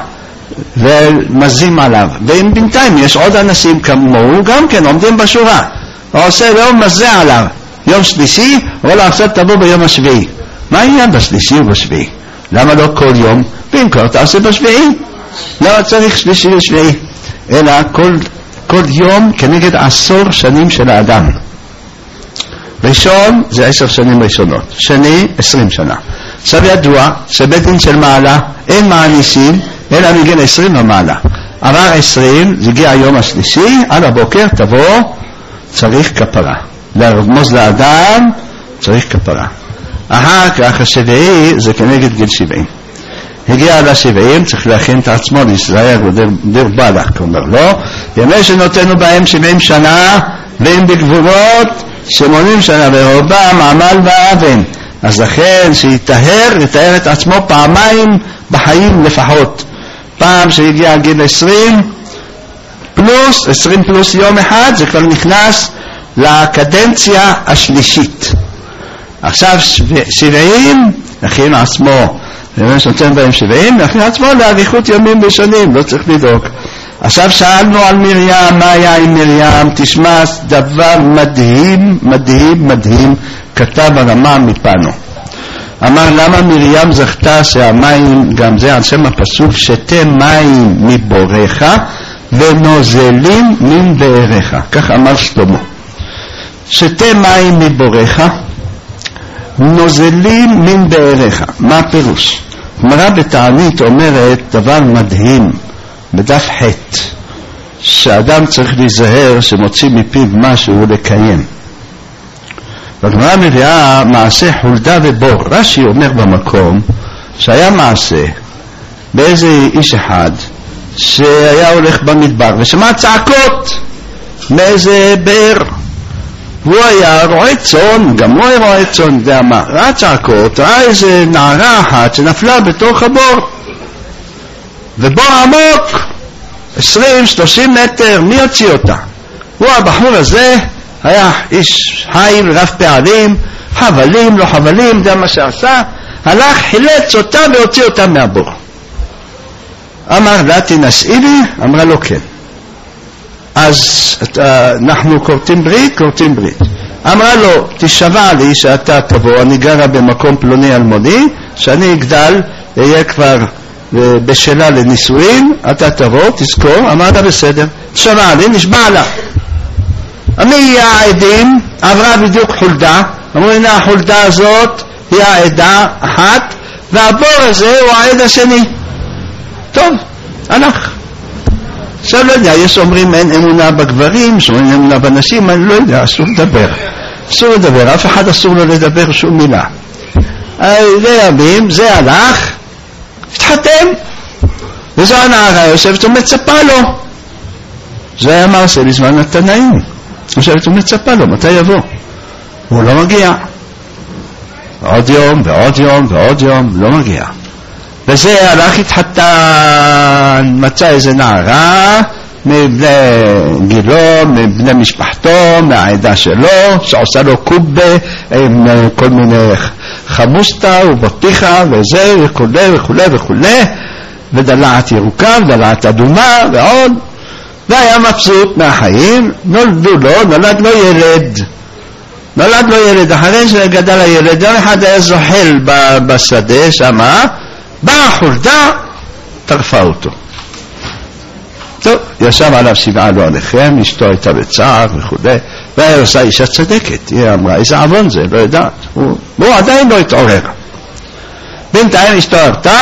ומזים עליו, ואם בינתיים יש עוד אנשים כמוהו גם כן עומדים בשורה, הוא עושה לא מזה עליו, יום שלישי או לעשות תבוא ביום השביעי. מה העניין בשלישי ובשביעי? למה לא כל יום? במקום תעשה בשביעי, לא צריך שלישי ושביעי, אלא כל, כל יום כנגד עשור שנים של האדם. ראשון זה עשר שנים ראשונות, שני עשרים שנה. עכשיו ידוע שבית דין של מעלה אין מענישים אלא מגיל עשרים ומעלה. עבר עשרים, זה הגיע היום השלישי, על הבוקר תבוא, צריך כפרה. לרמוז לאדם צריך כפרה. אחר כך השבעי זה כנגד גיל שבעים. הגיע על השבעים, צריך להכין את עצמו לישראל ודיר בלח, אומר לו, ימי שנותנו בהם שבעים שנה והם בגבולות שמונים שנה, ורובם עמל באבן. אז לכן שיטהר, יטהר את עצמו פעמיים בחיים לפחות. פעם שהגיע גיל עשרים פלוס, עשרים פלוס יום אחד, זה כבר נכנס לקדנציה השלישית. עכשיו שבעים, יכין עצמו, ימים שנותן בהם שבעים, יכין עצמו לאריכות ימים ושנים, לא צריך לדאוג. עכשיו שאלנו על מרים, מה היה עם מרים? תשמע דבר מדהים, מדהים, מדהים, כתב הרמ"ם מפנו. אמר למה מרים זכתה שהמים, גם זה על שם הפסוק, שתה מים מבורך ונוזלים מן באריך. כך אמר שלמה. שתה מים מבורך, נוזלים מן באריך. מה הפירוש? גמרא בתענית אומרת דבר מדהים, בדף ח', שאדם צריך להיזהר שמוציא מפיו משהו לקיים. בגמרא מביאה מעשה חולדה ובור. רש"י אומר במקום שהיה מעשה באיזה איש אחד שהיה הולך במדבר ושמע צעקות מאיזה באר, והוא היה רועה צאן, גם הוא היה רועה צאן, יודע מה, ראה צעקות, ראה איזה נערה אחת שנפלה בתוך הבור, ובור עמוק עשרים שלושים מטר, מי הוציא אותה? הוא, הבחור הזה היה איש חיל רב פעלים, חבלים לא חבלים, יודע מה שעשה, הלך חילץ אותה והוציא אותה מהבור. אמר לה תנסי לי, אמרה לו כן. אז אנחנו קוראים ברית, קוראים ברית. אמרה לו תשבע לי שאתה תבוא, אני גרה במקום פלוני אלמוני, שאני אגדל, אהיה כבר בשלה לנישואין, אתה תבוא, תזכור. אמרת בסדר, תשבע לי, נשבע לה. מי העדים? עברה בדיוק חולדה, אמרו הנה החולדה הזאת היא העדה אחת, והבור הזה הוא העד השני. טוב, הלך. עכשיו לא יודע, יש אומרים אין אמונה בגברים, שאומרים אין אמונה בנשים, אני לא יודע, אסור לדבר. אסור לדבר, אף אחד אסור לו לדבר שום מילה. לימים, זה הלך, התחתן, וזו הנערה יושבת ומצפה לו. זה היה מעשה בזמן התנאים. יושבת ומצפה לו, מתי יבוא? הוא לא מגיע. עוד יום ועוד יום ועוד יום, לא מגיע. וזה הלך התחתן, מצא איזה נערה מבני גילו, מבני משפחתו, מהעדה שלו, שעושה לו קובה עם כל מיני חמוסטה ובוטיחה וזה וכו' וכו' וכו', ודלעת ירוקה ודלעת אדומה ועוד, והיה מבסוט מהחיים. נולדו לו, נולד לו ילד, נולד לו ילד, אחרי שגדל הילד, יום אחד היה זוחל בשדה שמה, באה חולדה, טרפה אותו. טוב, ישב עליו שבעה לא עליכם, אשתו הייתה בצער וכו', והיא עושה אישה צדקת, היא אמרה, איזה עוון זה, לא יודעת, הוא, הוא עדיין לא התעורר. בינתיים אשתו הרתה,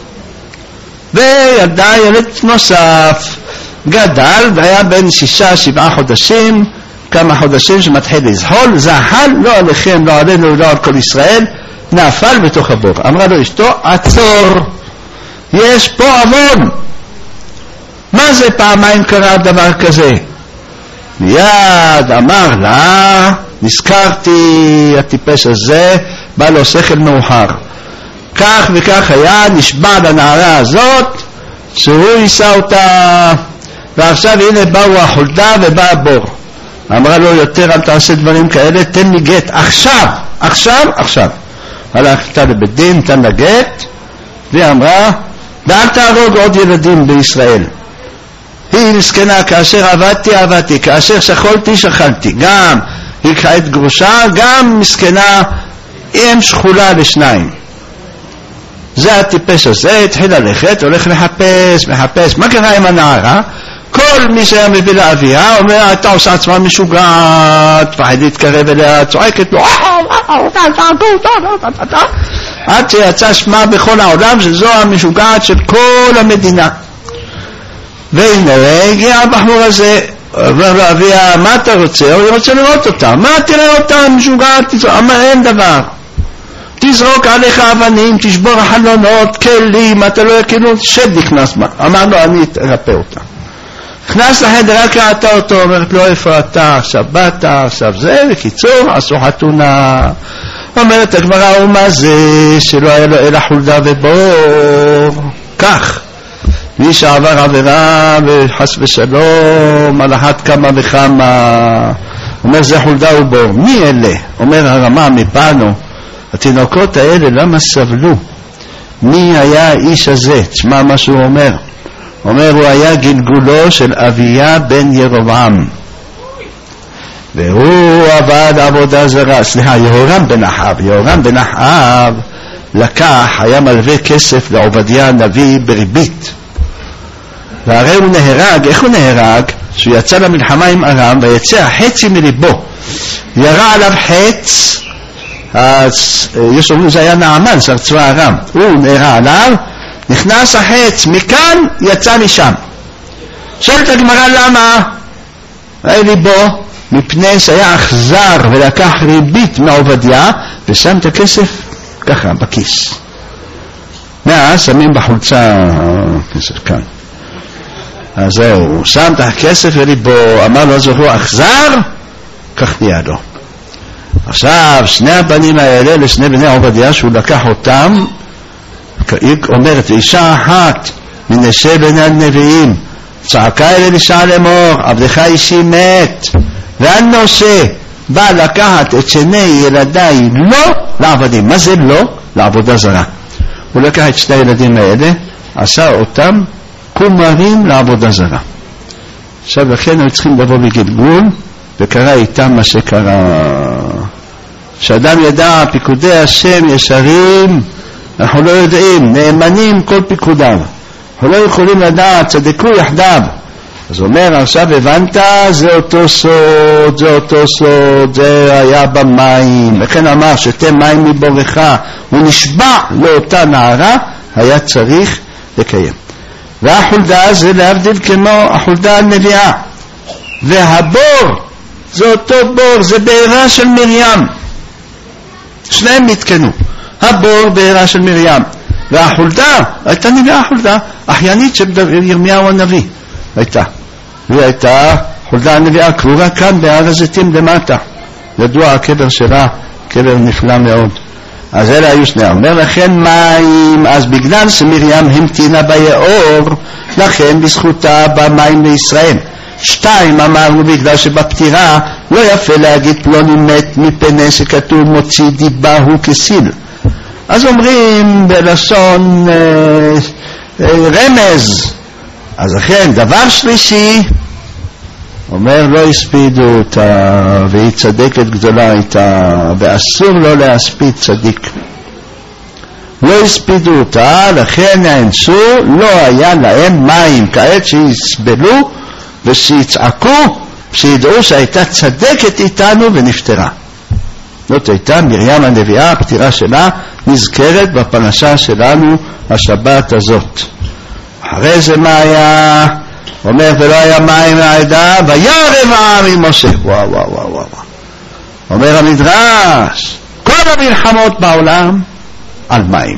וילדה ילד נוסף, גדל, והיה בין שישה, שבעה חודשים, כמה חודשים שמתחיל לזחול, זחל, לא עליכם, לא עלינו, לא על כל ישראל, נפל בתוך הבור. אמרה לו אשתו, עצור, יש פה עוון. מה זה פעמיים קרה דבר כזה? מיד אמר לה, נזכרתי, הטיפש הזה בא לו שכל מאוחר, כך וכך היה, נשבע לנערה הזאת שהוא יישא אותה, ועכשיו הנה באו החולדה ובא הבור. אמרה לו יותר אל תעשה דברים כאלה, תן לי גט עכשיו, עכשיו, עכשיו. הלכתה לבית דין, תן לה גט, והיא אמרה, ואל תהרוג עוד ילדים בישראל. היא מסכנה, כאשר עבדתי עבדתי, כאשר שכלתי שכלתי, גם היא כעת גרושה, גם מסכנה, אם שכולה לשניים. זה הטיפש הזה, התחיל ללכת, הולך לחפש, מחפש, מה קרה עם הנערה? כל מי שהיה מביא לאביה אומר, אתה עושה עצמה משוגעת, פחד להתקרב אליה, צועקת לו, עד שיצא שמה בכל העולם שזו המשוגעת של כל המדינה. והנה הגיע הבחור הזה, אומר לו אביה, מה אתה רוצה? הוא רוצה לראות אותה. מה תראה אותה משוגעת? אמר, אין דבר, תזרוק עליך אבנים, תשבור החלונות, כלים, אתה לא כאילו, שד נכנס בה. אמר לו, אני ארפא אותה. נכנס לחדר, רק ראתה אותו, אומרת לו, איפה אתה? עכשיו באת, עכשיו זה, בקיצור, עשו חתונה. אומרת הגמרא, ומה זה שלא היה לו אלא חולדה ובור? כך, מי שעבר עבירה וחס ושלום, על אחת כמה וכמה, אומר זה חולדה ובור. מי אלה? אומר הרמה מפנו, התינוקות האלה למה סבלו? מי היה האיש הזה? תשמע מה שהוא אומר. אומר, הוא היה גלגולו של אביה בן ירבעם, והוא עבד עבודה זרה. סליחה, יהורם בן אחאב. יהורם בן אחאב לקח, היה מלווה כסף לעובדיה הנביא בריבית, והרי הוא נהרג. איך הוא נהרג? שהוא יצא למלחמה עם ארם, ויצא החצי מליבו, ירה עליו חץ. אז יש אומרים זה היה נעמן, שר צבא ארם, הוא נהרה עליו, נכנס החץ, מכאן יצא משם. שואלת הגמרא למה? ראי ליבו, מפני שהיה אכזר ולקח ריבית מעובדיה ושם את הכסף ככה בכיס. ואז שמים בחולצה כסף כאן. אז זהו, הוא שם את הכסף וליבו, אמר לו זוכרו אכזר, כך נהיה לו. עכשיו שני הבנים האלה לשני בני עובדיה שהוא לקח אותם, היא אומרת אישה אחת מנשי בני הנביאים צעקה אל אלישע לאמור עבדך אישי מת, והנושא בא לקחת את שני ילדיי לא לעבדים. מה זה לא? לעבודה זרה. הוא לקח את שני הילדים האלה, עשה אותם כומרים לעבודה זרה. עכשיו לכן הם צריכים לבוא בגלגול, וקרה איתם מה שקרה. שאדם ידע פיקודי השם ישרים, אנחנו לא יודעים, נאמנים כל פיקודיו, אנחנו לא יכולים לדעת, צדקו יחדיו. אז הוא אומר, עכשיו הבנת, זה אותו סוד, זה אותו סוד, זה היה במים. וכן אמר, שתה מים מבורך, הוא נשבע לאותה נערה, היה צריך לקיים. והחולדה זה להבדיל כמו החולדה הנביאה. והבור, זה אותו בור, זה בעירה של מרים. שניהם נתקנו. הבור בעירה של מרים. והחולדה, הייתה נביאה חולדה, אחיינית של ירמיהו הנביא. הייתה. והיא הייתה חולדה הנביאה קבורה כאן בהר הזיתים למטה. ידוע הקבר שלה, קבר נפלא מאוד. אז אלה היו שני. אומר לכן מים, אז בגלל שמרים המתינה ביאור, לכן בזכותה במים לישראל. שתיים, אמרנו בגלל שבפטירה לא יפה להגיד פלוני מת מפני שכתוב מוציא דיבה הוא כסיל. אז אומרים בלשון אה, אה, רמז. אז לכן דבר שלישי, אומר לא הספידו אותה, והיא צדקת גדולה הייתה, ואסור לא להספיד צדיק. לא הספידו אותה, לכן נאנסו, לא היה להם מים. כעת שיסבלו ושיצעקו, שידעו שהייתה צדקת איתנו ונפטרה. זאת הייתה מרים הנביאה, הפטירה שלה נזכרת בפרשה שלנו השבת הזאת. אחרי זה מה היה? אומר ולא היה מים מהעדה וירב העם עם משה. וואו וואו וואו וואו. אומר המדרש כל המלחמות בעולם על מים.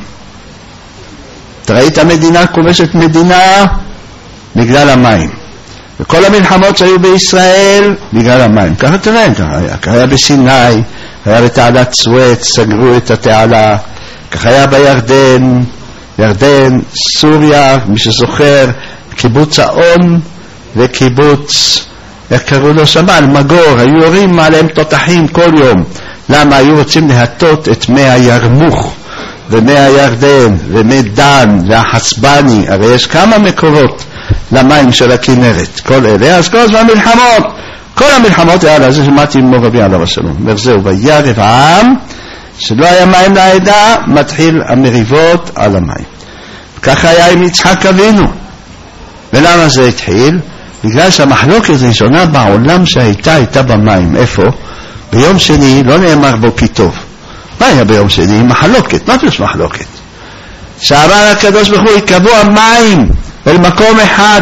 אתה ראית מדינה כובשת מדינה בגלל המים, וכל המלחמות שהיו בישראל בגלל המים. ככה תראה, ככה היה ככה היה בסיני, היה בתעלת סואץ, סגרו את התעלה. ככה היה בירדן, ירדן, סוריה, מי שזוכר, קיבוץ האון וקיבוץ, איך קראו לו שם, על מגור, היו יורים עליהם תותחים כל יום. למה? היו רוצים להטות את מי הירמוך ומי הירדן ומי דן והחצבני. הרי יש כמה מקורות למים של הכנרת, כל אלה. אז כל הזמן מלחמות, כל המלחמות היה לזה שמעתי עם מורבי עליו השלום. וזהו, וירב העם, שלא היה מים לעדה, מתחיל המריבות על המים. ככה היה עם יצחק אבינו. ולמה זה התחיל? בגלל שהמחלוקת ראשונה בעולם שהייתה, הייתה במים. איפה? ביום שני לא נאמר בו כי טוב. מה היה ביום שני? מחלוקת. מה פירוש מחלוקת? שאמר הקדוש ברוך הוא, יקבעו המים אל מקום אחד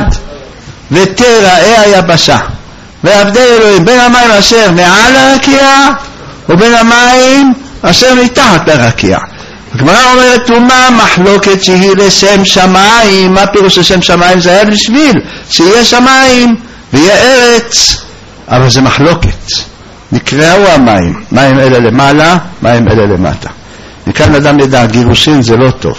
ותראה היבשה, ועבדי אלוהים בין המים אשר מעל הרקיע ובין המים אשר מתחת לרקיע. הגמרא אומרת, ומה מחלוקת שהיא לשם שמיים? מה פירוש לשם שמיים? זה היה בשביל שיהיה שמיים ויהיה ארץ, אבל זה מחלוקת. נקראו המים, מים אלה למעלה, מים אלה למטה. מכאן אדם ידע, גירושין זה לא טוב,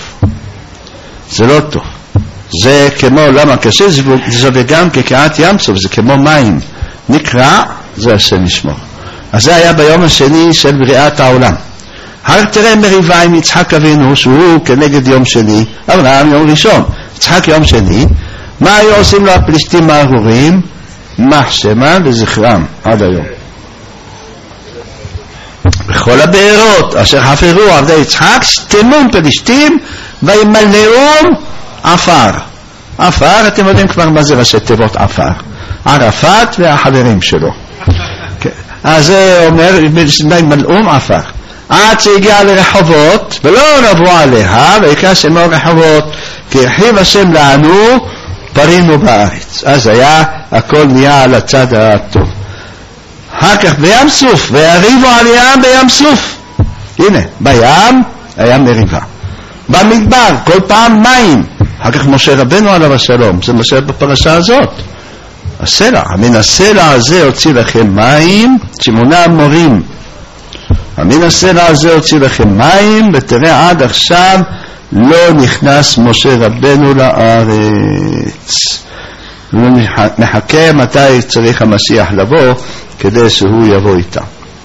זה לא טוב. זה כמו, למה קשה? זה וגם כקעת ים סוף, זה כמו מים. נקרא, זה השם ישמור. אז זה היה ביום השני של בריאת העולם. הר תראה מריבה עם יצחק אבינו, שהוא כנגד יום שני, אברהם יום ראשון, יצחק יום שני. מה היו עושים לו הפלישתים הארורים? מחשמה וזכרם עד היום. בכל הבארות אשר חפרו עבדי יצחק סתמום פלישתים וימלאום עפר. עפר, אתם יודעים כבר מה זה ראשי תיבות עפר? ערפאת והחברים שלו. אז זה אומר וימלאום עפר, עד שהגיע לרחובות ולא נבוא עליה ויקרא שמו רחובות, כי הרחיב השם לנו פרינו בארץ. אז היה הכל נהיה על הצד הטוב. אחר כך בים סוף, ויריבו על ים בים סוף. הנה, בים היה מריבה. במדבר, כל פעם מים. אחר כך משה רבנו עליו השלום, זה משה בפרשה הזאת. הסלע, מן הסלע הזה הוציא לכם מים, שמונה מורים. מן הסלע הזה הוציא לכם מים, ותראה עד עכשיו לא נכנס משה רבנו לארץ. הוא מחכה מתי צריך המשיח לבוא, כדי שהוא יבוא איתה.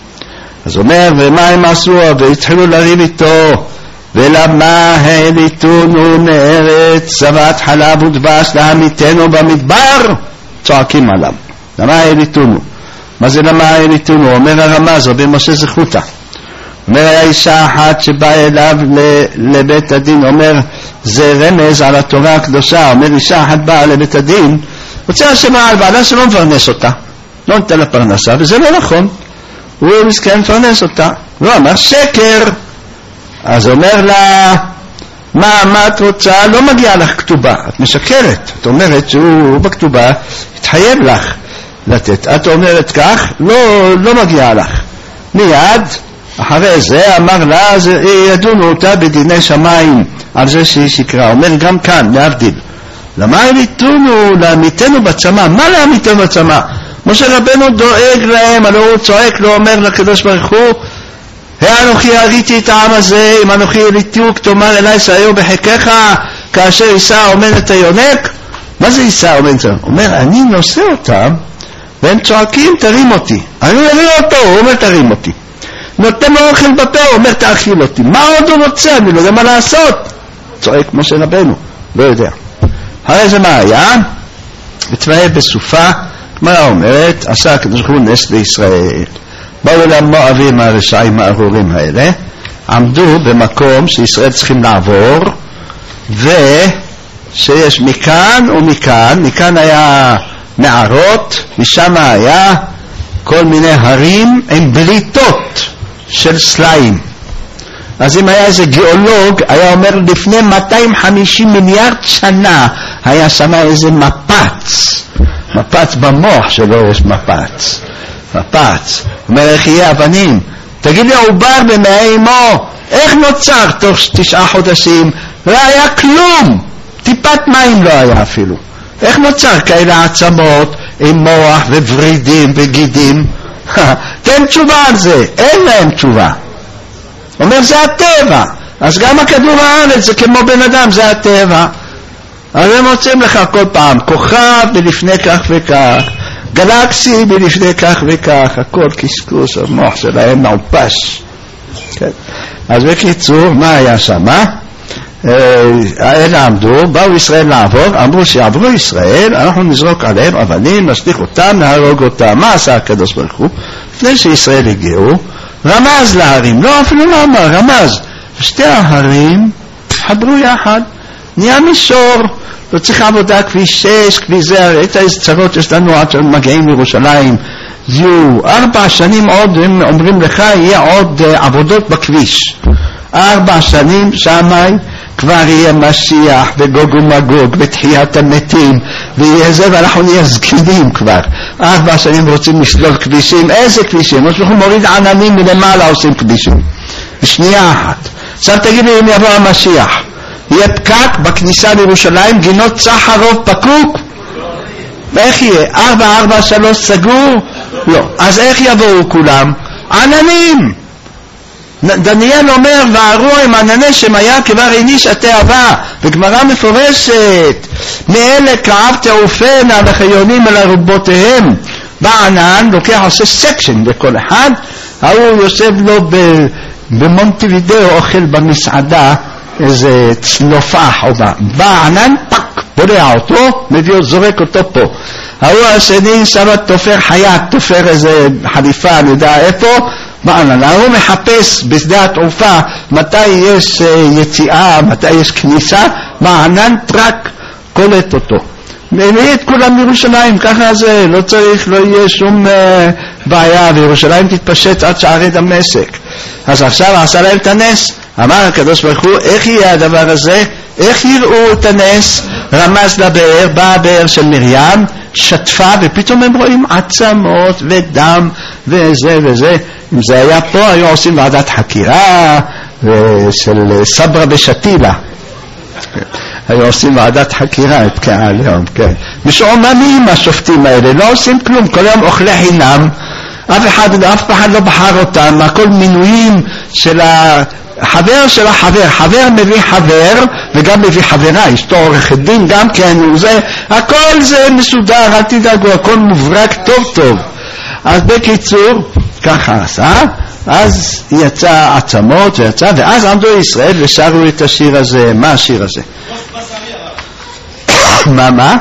אז אומר, ומה הם עשו? והתחילו לריב איתו, ולמה העליתונו מארץ זבת חלב ודבש להמיתנו במדבר? צועקים עליו. למה העליתונו? מה זה למה העליתונו? אומר הרמז, רבי משה זכותה. אומר, היה אישה אחת שבאה אליו לבית הדין, אומר, זה רמז על התורה הקדושה. אומר, אישה אחת באה לבית הדין, רוצה לשמוע על בעלה שלא מפרנס אותה, לא נותן לה פרנסה, וזה לא נכון. הוא מסכן מפרנס אותה. לא, אמר שקר. אז אומר לה, מה, מה את רוצה? לא מגיעה לך כתובה, את משקרת. את אומרת שהוא בכתובה התחייב לך לתת. את אומרת כך, לא, לא מגיעה לך. מיד אחרי זה אמר לה, ידונו אותה בדיני שמיים על זה שהיא שקרה. אומר גם כאן, להבדיל, למה העליתונו להמיתנו בצמא? מה להמיתנו בצמא? משה רבנו דואג להם, הלא הוא צועק לו, אומר לקדוש ברוך הוא, האנוכי הריתי את העם הזה, אם אנוכי הריתיוק תאמר אלי שהיו בחיקך כאשר יישא אומן את היונק. מה זה יישא אומן את היונק? אומר, אני נושא אותם והם צועקים תרים אותי. אני מרים אותו, הוא אומר תרים אותי. נותן לו אוכל בפה, הוא אומר תאכיל אותי. מה עוד הוא רוצה? אני לא יודע מה לעשות. צועק משה רבנו, לא יודע. הרי זה מה היה? ותראה בסופה, מה אומרת? עשה הקדוש ברוך הוא נס לישראל. באו אל המואבים הרשעים הארורים האלה, עמדו במקום שישראל צריכים לעבור, ושיש מכאן ומכאן, מכאן היה מערות, משם היה כל מיני הרים עם בליטות של סלעים. אז אם היה איזה גיאולוג, היה אומר לפני מאתיים וחמישים מיליארד שנה, היה שם איזה מפץ, מפץ במוח שלו יש מפץ. מפץ, אומר איך יהיה אבנים, תגיד לי עובר במעי אמו, איך נוצר תוך תשעה חודשים? לא היה כלום, טיפת מים לא היה אפילו. איך נוצר כאלה עצמות עם מוח וורידים וגידים? תן תשובה על זה. אין להם תשובה. אומר זה הטבע. אז גם הכדור הארץ זה כמו בן אדם, זה הטבע. אז הם מוצאים לך כל פעם כוכב בלפני כך וכך, גלקסי בלפני כך וכך, הכל קשקוש, המוח שלהם מעופש. כן. אז בקיצור, מה היה שם? אלה עמדו, באו ישראל לעבור, אמרו שיעברו ישראל, אנחנו נזרוק עליהם אבנים, נשליך אותם, נהרוג אותם. מה עשה הקדוש ברוך הוא? לפני שישראל הגיעו, רמז להרים, לא אפילו לא אמר, רמז. שתי ההרים חברו יחד, נהיה מישור, לא צריך עבודה כביש שש, כביש זה, את איזה צרות יש לנו עד שמגיעים לירושלים, יהיו ארבע שנים עוד, הם אומרים לך, יהיה עוד uh, עבודות בכביש. ארבע שנים שמיים, כבר יהיה משיח וגוג ומגוג ותחיית המתים, ויהיה זה, ואנחנו נהיה זקנים כבר. ארבע שנים רוצים לשלול כבישים, איזה כבישים? אנחנו מוריד עננים מלמעלה עושים כבישים. בשנייה אחת. עכשיו תגיד לי אם יבוא המשיח. יהיה פקק בכניסה לירושלים, גינות סחרוב פקוק? ואיך יהיה? ארבע, ארבע, שלוש סגור? לא. אז איך יבואו כולם? עננים. דניאל אומר, והאירוע עם ענני שמיה כבר איניש התאווה, וגמרא מפורשת, מאלה כאב תעופנה לחיונים אל ארובותיהם. בענן, לוקח עושה סקשן בכל אחד, ההוא יושב לו במונטווידאו, אוכל במסעדה, איזה צלופח או מה, בענן פק, בורע אותו, מביא אותו, זורק אותו פה. ההוא השני שם תופר חיה, תופר איזה חליפה, אני יודע איפה, בענן. ההוא מחפש בשדה התעופה, מתי יש יציאה, מתי יש כניסה, בענן טרק, קולט אותו. מביא את כולם בירושלים, ככה זה, לא צריך, לא יהיה שום uh, בעיה, וירושלים תתפשט עד שערי דמשק. אז עכשיו עשה להם את הנס, אמר הקדוש ברוך הוא, איך יהיה הדבר הזה? איך יראו את הנס? רמז לבאר, באה הבאר של מרים, שטפה, ופתאום הם רואים עצמות ודם וזה וזה. אם זה היה פה, היו עושים ועדת חקירה, של סברה ושתילה. היו עושים ועדת חקירה את קהל יום, כן. משועממים השופטים האלה, לא עושים כלום, כל יום אוכלי חינם, אף אחד, אף אחד לא בחר אותם, הכל מינויים של החבר של החבר, חבר מביא חבר וגם מביא חברה, אשתו עורכת דין גם כן, וזה, הכל זה מסודר, אל תדאגו, הכל מוברק טוב טוב. אז בקיצור, ככה עשה, אז יצא עצמות ויצא, ואז עמדו ישראל ושרו את השיר הזה. מה השיר הזה? מה מה?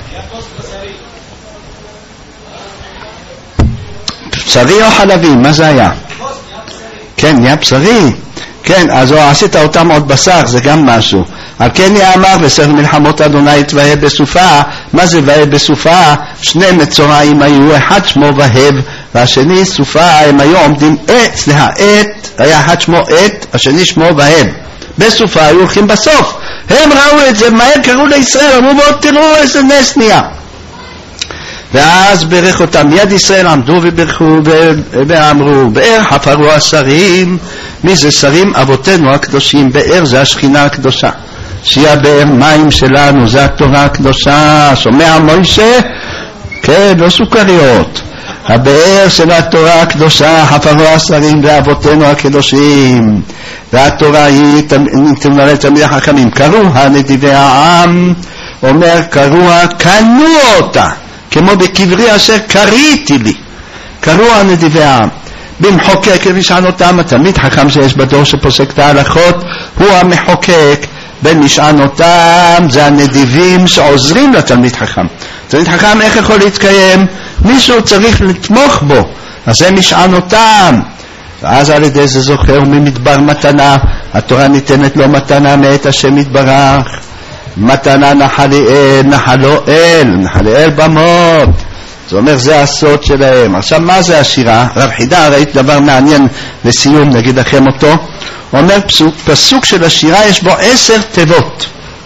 בשרי או חלבי? מה זה היה? כן, נהיה בשרי. כן, אז עשית אותם עוד בשר, זה גם משהו. על כן יאמר בספר מלחמות אדוני תבהה בסופה. מה זה תבהה בסופה? שני מצורעים היו, אחד שמו והב והשני סופה, הם היו עומדים עת, סליחה, עת, היה אחד שמו עת, השני שמו והב. בסופה היו הולכים בסוף, הם ראו את זה, מהר קראו לישראל, אמרו בואו תראו איזה נס נהיה. ואז ברך אותם, מיד ישראל עמדו וברכו ואמרו, באר חפרו השרים. מי זה שרים? אבותינו הקדושים. באר זה השכינה הקדושה, שהיא הבאר מים שלנו, זה התורה הקדושה. שומע מוישה? כן, לא סוכריות. הבאר של התורה הקדושה, חפרו השרים ואבותינו הקדושים. והתורה היא תמלא תלמידי החכמים. קרוה נדיבי העם, אומר קרוה, קנו אותה, כמו בקברי אשר קריתי לי. קרוה נדיבי העם. במחוקק משענותם, התלמיד חכם שיש בדור שפוסק את ההלכות, הוא המחוקק. במשענותם זה הנדיבים שעוזרים לתלמיד חכם. תלמיד חכם איך יכול להתקיים? מישהו צריך לתמוך בו, אז זה משענותם. ואז על ידי זה זוכר ממדבר מתנה, התורה ניתנת לו מתנה מאת השם יתברך. מתנה נחליאל, נחלו אל, נחליאל במות. זה אומר זה הסוד שלהם. עכשיו מה זה השירה? רב חידה, ראית דבר מעניין לסיום, נגיד לכם אותו. אומר פסוק, פסוק של השירה יש בו עשר תיבות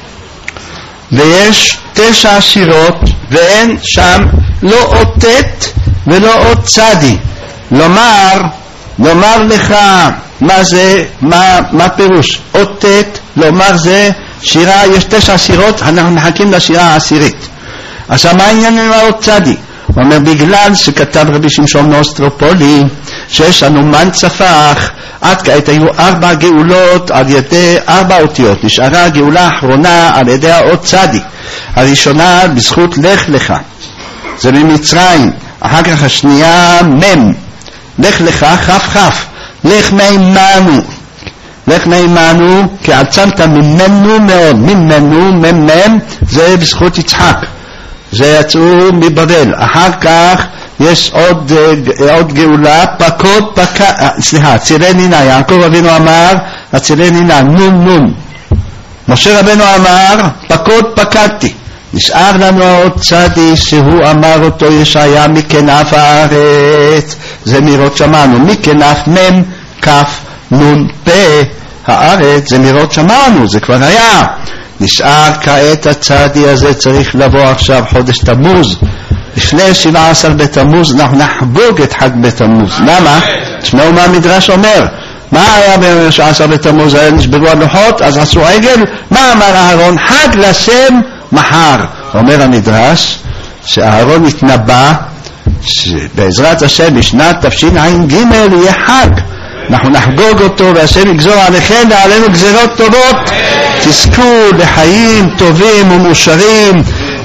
ויש תשע שירות, ואין שם לא אותת ולא עוד צדי. לומר, לומר לך מה זה, מה, מה פירוש אותת? לומר זה שירה, יש תשע שירות, אנחנו מחכים לשירה העשירית. עכשיו מה העניין עם עוד צדי? הוא אומר בגלל שכתב רבי שמשון מאוסטרופולי שיש לנו מן צפח, עד כעת היו ארבע גאולות על ידי ארבע אותיות, נשארה הגאולה האחרונה על ידי האות צדי. הראשונה בזכות לך לך, זה ממצרים. אחר כך השנייה מם, לך לך חף חף, לך מימנו, לך מימנו כי עצמת ממנו מאוד, ממנו ממם זה בזכות יצחק, זה יצאו מבבל. אחר כך יש עוד, עוד גאולה, פקוד פקד, סליחה, צירי נינה. יעקב אבינו אמר הצירי נינה נון נון. משה רבנו אמר פקוד פקדתי. נשאר לנו עוד צדי שהוא אמר אותו ישעיה, מכנף הארץ, זה מראות שמענו, מכנף מם כף נון פה הארץ, זה מראות שמענו, זה כבר היה. נשאר כעת הצדי הזה, צריך לבוא עכשיו חודש תמוז. לפני שבעה עשר בתמוז אנחנו נחגוג את חג בתמוז. למה? תשמעו מה המדרש אומר. מה היה ב-שבעה עשר בתמוז? היה נשברו הלוחות, אז עשו עגל. מה אמר אהרון? חג לשם מחר. אומר המדרש שאהרון התנבא שבעזרת השם בשנת תשע"ג יהיה חג, אנחנו נחגוג אותו, והשם יגזור עליכם ועלינו גזירות טובות, תזכו לחיים טובים ומאושרים,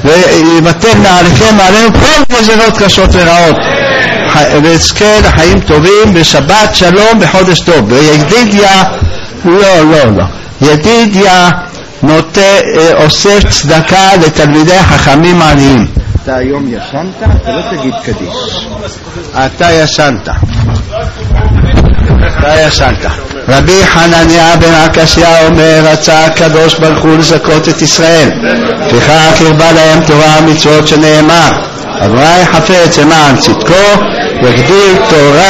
ויבטל עליכם ועלינו כל גזירות קשות ורעות, ונזכה לחיים טובים בשבת שלום בחודש טוב. וידידיה, לא לא לא ידידיה נוטה, אוסף צדקה לתלמידי החכמים העניים. אתה היום ישנת? אתה לא תגיד קדיש, אתה ישנת, אתה ישנת. רבי חנניה בן עקשיא אומר רצה הקדוש ברוך הוא לזכות את ישראל, לפיכך הרבה להם תורה ומצוות, שנאמר אברהם חפץ למען צדקו יגדיל תורה